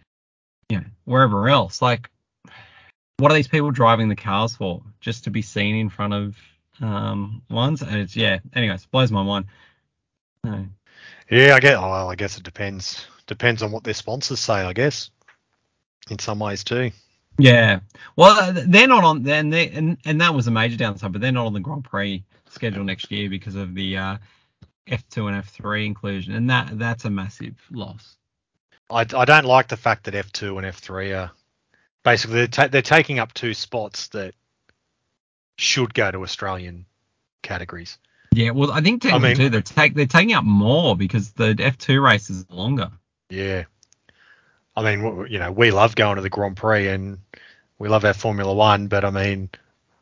S2: wherever else. Like, what are these people driving the cars for? Just to be seen in front of ones? And it's Anyways, blows my mind. No.
S1: yeah, I guess it depends. Depends on what their sponsors say. I guess in some ways too.
S2: Yeah. Well, they're not on. Then and that was a major downside, but they're not on the Grand Prix schedule next year because of the F2 and F3 inclusion, and that's a massive loss.
S1: I don't like the fact that F2 and F3 are basically they're taking up two spots that should go to Australian categories.
S2: Yeah, well, I think technically too they're taking up more because the F2 race is longer.
S1: Yeah, I mean, we love going to the Grand Prix and we love our Formula One, but I mean,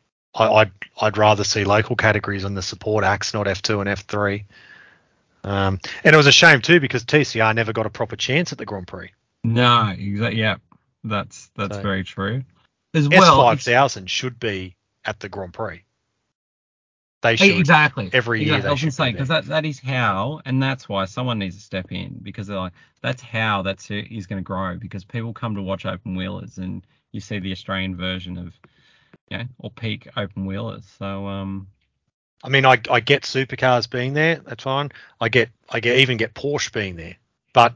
S1: I'd rather see local categories on the support acts, not F2 and F3. And it was a shame too because TCR never got a proper chance at the Grand Prix.
S2: No, exactly. Yeah, that's
S1: So
S2: very true. As well,
S1: S5000 should be at the Grand Prix. They should
S2: exactly.
S1: every year.
S2: I
S1: They
S2: was gonna
S1: should be
S2: say because
S1: there.
S2: that is how, and that's why someone needs to step in because they're like that's how is going to grow because people come to watch open wheelers and you see the Australian version of or peak open wheelers. So
S1: I mean, I get supercars being there. That's fine. I even get Porsche being there, but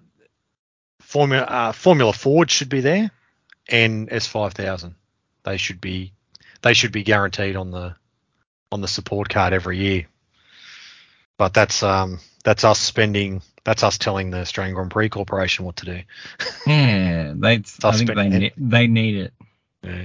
S1: Formula Ford should be there, and S5000. They should be guaranteed on the support card every year. But that's us spending. That's us telling the Australian Grand Prix Corporation what to do.
S2: yeah, I think they need it.
S1: Yeah.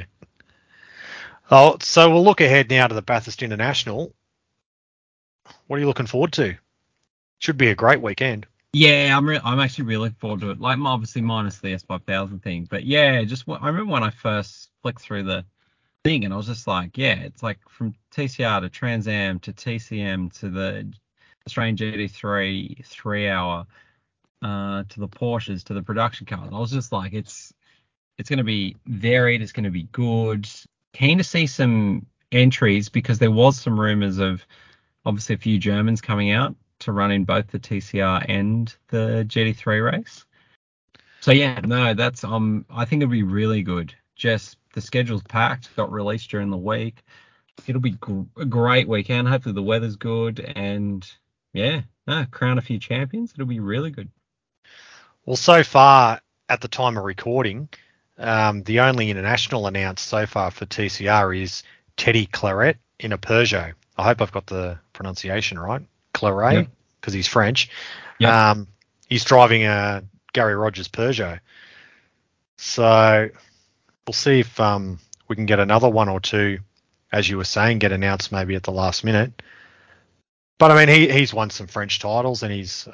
S1: Oh, so we'll look ahead now to the Bathurst International. What are you looking forward to? Should be a great weekend.
S2: Yeah, I'm actually really looking forward to it. Like, obviously minus the S5000 thing, but yeah, I remember when I first flicked through the thing, and I was just like, yeah, it's like from TCR to Trans Am to TCM to the Australian GT3 3 hour, to the Porsches to the production cars. I was just like, it's going to be varied. It's going to be good. Keen to see some entries because there was some rumors of obviously a few Germans coming out to run in both the TCR and the GT3 race. So yeah, no, that's I think it'll be really good. Just the schedule's packed, got released during the week. It'll be a great weekend. Hopefully the weather's good and yeah, crown a few champions. It'll be really good.
S1: Well, so far at the time of recording, the only international announced so far for TCR is Teddy Claret in a Peugeot. I hope I've got the pronunciation right. Claret,
S2: Yep.
S1: because he's French.
S2: Yep.
S1: He's driving a Gary Rogers Peugeot. So we'll see if we can get another one or two, as you were saying, get announced maybe at the last minute. But I mean, he's won some French titles and he's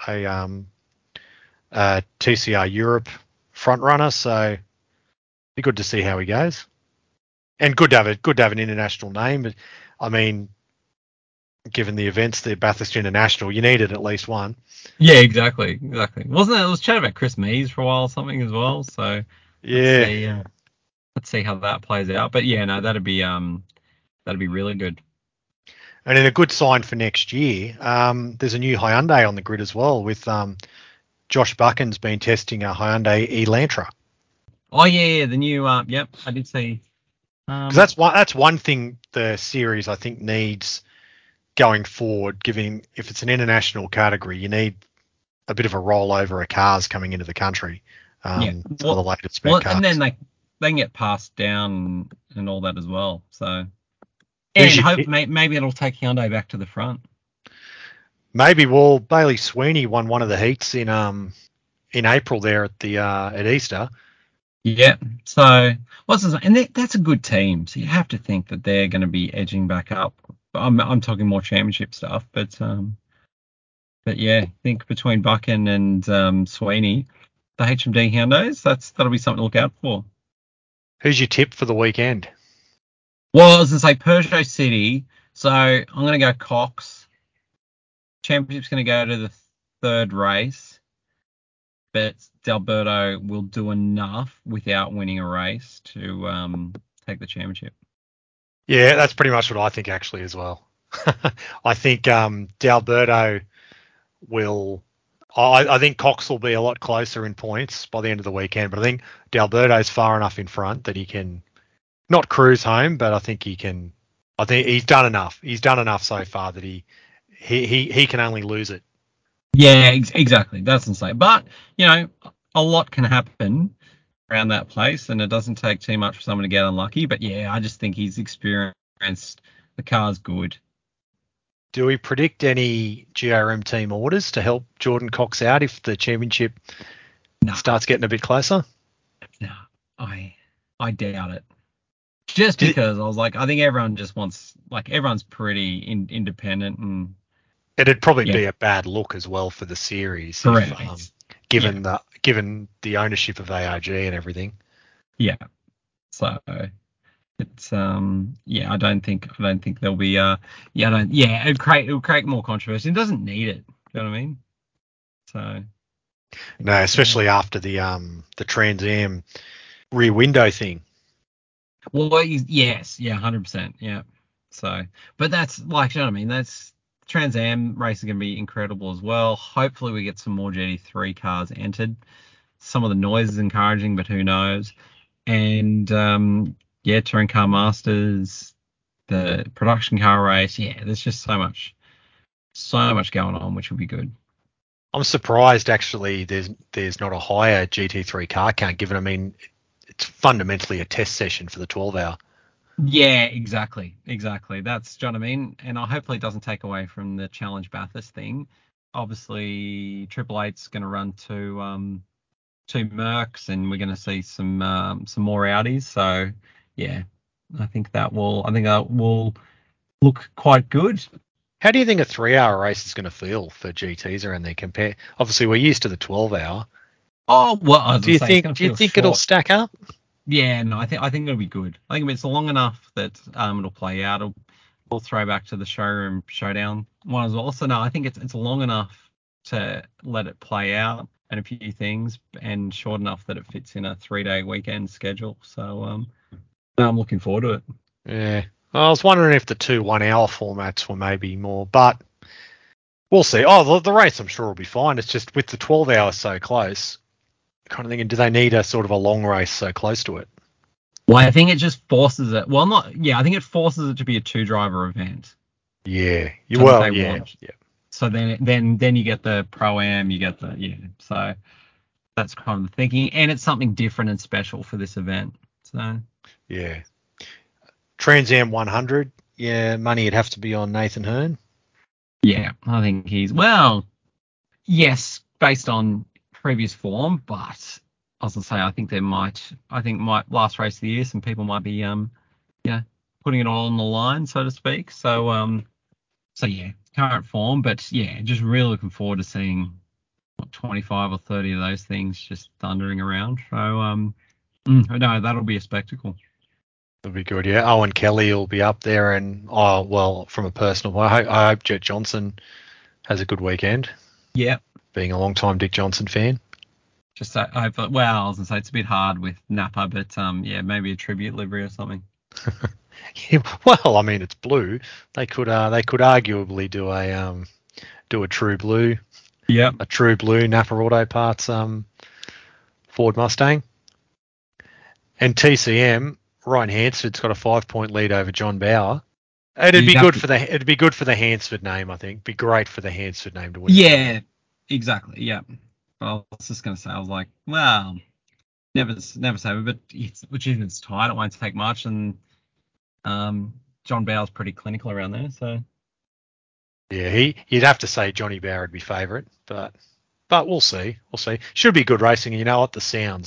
S1: a TCR Europe front runner, so be good to see how he goes. And good to have an international name. But I mean, given the events, the Bathurst International, you needed at least one.
S2: Yeah, exactly. Wasn't it? It was chat about Chris Mees for a while or something as well. So let's
S1: Yeah.
S2: see. Let's see how that plays out. But yeah, no, that'd be really good.
S1: And in a good sign for next year, there's a new Hyundai on the grid as well, with Josh Buchan's been testing a Hyundai Elantra.
S2: Oh yeah, the new yep, I did see.
S1: Because that's one thing the series I think needs going forward. Given if it's an international category, you need a bit of a rollover of cars coming into the country.
S2: Yeah.
S1: Some of the latest spec
S2: And then
S1: cars.
S2: they can get passed down and all that as well. So
S1: Who's
S2: and
S1: your
S2: hope maybe it'll take Hyundai back to the front.
S1: Maybe? Well, Bailey Sweeney won one of the heats in April there at Easter.
S2: Yeah. So and that's a good team. So you have to think that they're going to be edging back up. I'm talking more championship stuff, but yeah, I think between Buchan and Sweeney, the HMD Hyundais, that'll be something to look out for.
S1: Who's your tip for the weekend?
S2: Well, I was going to say Peugeot City, so I'm going to go Cox. Championship's going to go to the third race, but D'Alberto will do enough without winning a race to take the championship.
S1: Yeah, that's pretty much what I think actually as well. I think D'Alberto will. I think Cox will be a lot closer in points by the end of the weekend, but I think D'Alberto's far enough in front that he can not cruise home, but I think he can. I think he's done enough. He's done enough so far that he can only lose it.
S2: Yeah, exactly. That's insane. But, a lot can happen around that place, and it doesn't take too much for someone to get unlucky. But yeah, I just think he's experienced. The car's good.
S1: Do we predict any GRM team orders to help Jordan Cox out if the championship
S2: No,
S1: starts getting a bit closer?
S2: no, I doubt it. Just because I was like, I think everyone just wants, like, everyone's pretty independent and
S1: It'd probably
S2: yeah,
S1: be a bad look as well for the series if
S2: correct. Yeah,
S1: given the ownership of ARG and everything.
S2: yeah. So it's yeah, I don't think there'll be yeah, I don't yeah, it'll create more controversy. It doesn't need it. You know what I mean? So
S1: No, especially after the Trans Am rear window thing.
S2: well, yes, yeah, 100%, yeah. So, but that's like, you know what I mean? That's Trans Am race are going to be incredible as well. Hopefully, we get some more GT3 cars entered. Some of the noise is encouraging, but who knows? And yeah, Touring Car Masters, the production car race. Yeah, there's just so much going on, which will be good.
S1: I'm surprised actually there's not a higher GT3 car count given I mean it's fundamentally a test session for the 12 hour.
S2: Yeah, exactly. That's, do you know what I mean? And hopefully it doesn't take away from the Challenge Bathurst thing. Obviously, Triple Eight's going to run two Mercs, and we're going to see some more Audis. So yeah, I think that will look quite good.
S1: How do you think a 3-hour race is going to feel for GTs around there? Obviously, we're used to the 12-hour.
S2: Oh well, I was
S1: Do
S2: gonna
S1: you
S2: say it's
S1: think?
S2: gonna
S1: Do you
S2: feel
S1: think it'll
S2: short.
S1: stack up?
S2: Yeah, no, I think it'll be good. I think if it's long enough that it'll play out. We'll throw back to the showroom showdown one as well. So no, I think it's long enough to let it play out and a few things, and short enough that it fits in a 3-day weekend schedule. So no, I'm looking forward to it.
S1: Yeah. I was wondering if the 2 1-hour formats were maybe more, but we'll see. Oh, the race I'm sure will be fine. It's just with the 12 hours so close, kind of thinking, do they need a sort of a long race so close to it?
S2: Well, I think it just forces it. Well, not yeah. I think it forces it to be a 2-driver event.
S1: Yeah.
S2: So that they
S1: Yeah.
S2: want.
S1: Yeah.
S2: So then you get the pro-am, you get the yeah. So that's kind of the thinking, and it's something different and special for this event. So
S1: Yeah. Trans Am 100. Yeah, money would have to be on Nathan Hearn.
S2: yeah, I think he's well, yes, based on previous form, but I was gonna say I think might last race of the year, some people might be putting it all on the line, so to speak. So yeah, current form, but yeah, just really looking forward to seeing what 25 or 30 of those things just thundering around. So no, that'll be a spectacle.
S1: That'll be good. Yeah. Owen Kelly will be up there, and oh well, from a personal, I hope Jet Johnson has a good weekend.
S2: Yeah,
S1: Being a long-time Dick Johnson fan.
S2: just I thought, well, I was gonna say it's a bit hard with Napa, but yeah, maybe a tribute livery or something.
S1: Yeah, well, I mean, it's blue. They could arguably do a
S2: Yep.
S1: true blue Napa Auto Parts Ford Mustang, and TCM. Ryan Hansford's got a 5-point lead over John Bauer. It'd
S2: You'd
S1: be
S2: have
S1: good
S2: to,
S1: for the Hansford name, I think. Be great for the Hansford name to win.
S2: yeah, exactly. Yeah. Well, I was just gonna say, I was like, well, never say, but which if it's tight, it won't take much, and John Bowles pretty clinical around there, so
S1: Yeah, you'd have to say Johnny Bauer would be favourite, but we'll see. We'll see. Should be good racing. And you know what? The sounds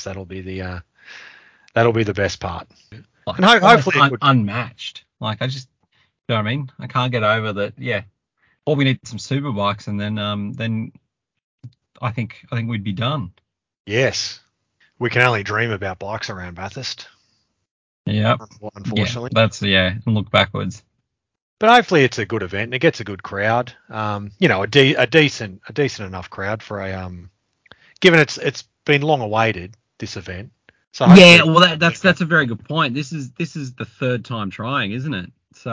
S1: that'll be the best part.
S2: like
S1: And
S2: almost
S1: hopefully it would.
S2: unmatched. Like you know what I mean? I can't get over that. Yeah, all we need is some super bikes, and then I think we'd be done.
S1: Yes, we can only dream about bikes around Bathurst,
S2: Yep. Yeah,
S1: unfortunately.
S2: and look backwards.
S1: But hopefully it's a good event and it gets a good crowd. A decent enough crowd for given it's been long awaited, this event. So hopefully
S2: Yeah, well,
S1: it's
S2: that's a very good point. This is the third time trying, isn't it?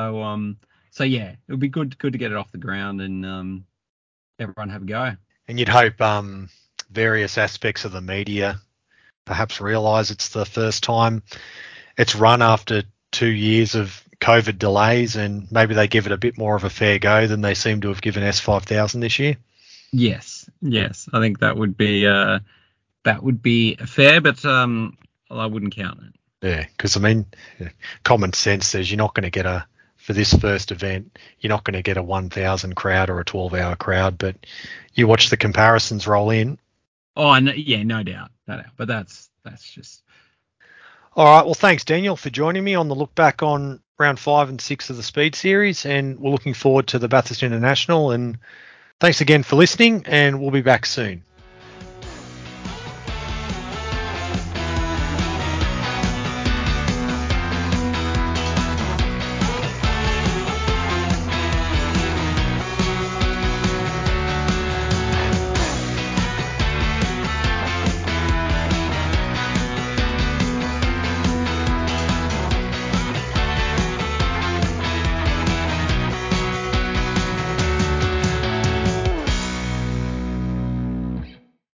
S2: So yeah, it would be good to get it off the ground and everyone have a go.
S1: and you'd hope various aspects of the media perhaps realise it's the first time it's run after 2 years of COVID delays, and maybe they give it a bit more of a fair go than they seem to have given S5000 this year.
S2: Yes, I think that would be fair, but well, I wouldn't count it.
S1: Yeah, because I mean, common sense says you're not going to get for this first event, you're not going to get a 1,000 crowd or a 12-hour crowd, but you watch the comparisons roll in.
S2: Oh, yeah, no doubt, no doubt. But that's just
S1: All right, well, thanks, Daniel, for joining me on the look back on round 5 and 6 of the Speed Series, and we're looking forward to the Bathurst International, and thanks again for listening, and we'll be back soon.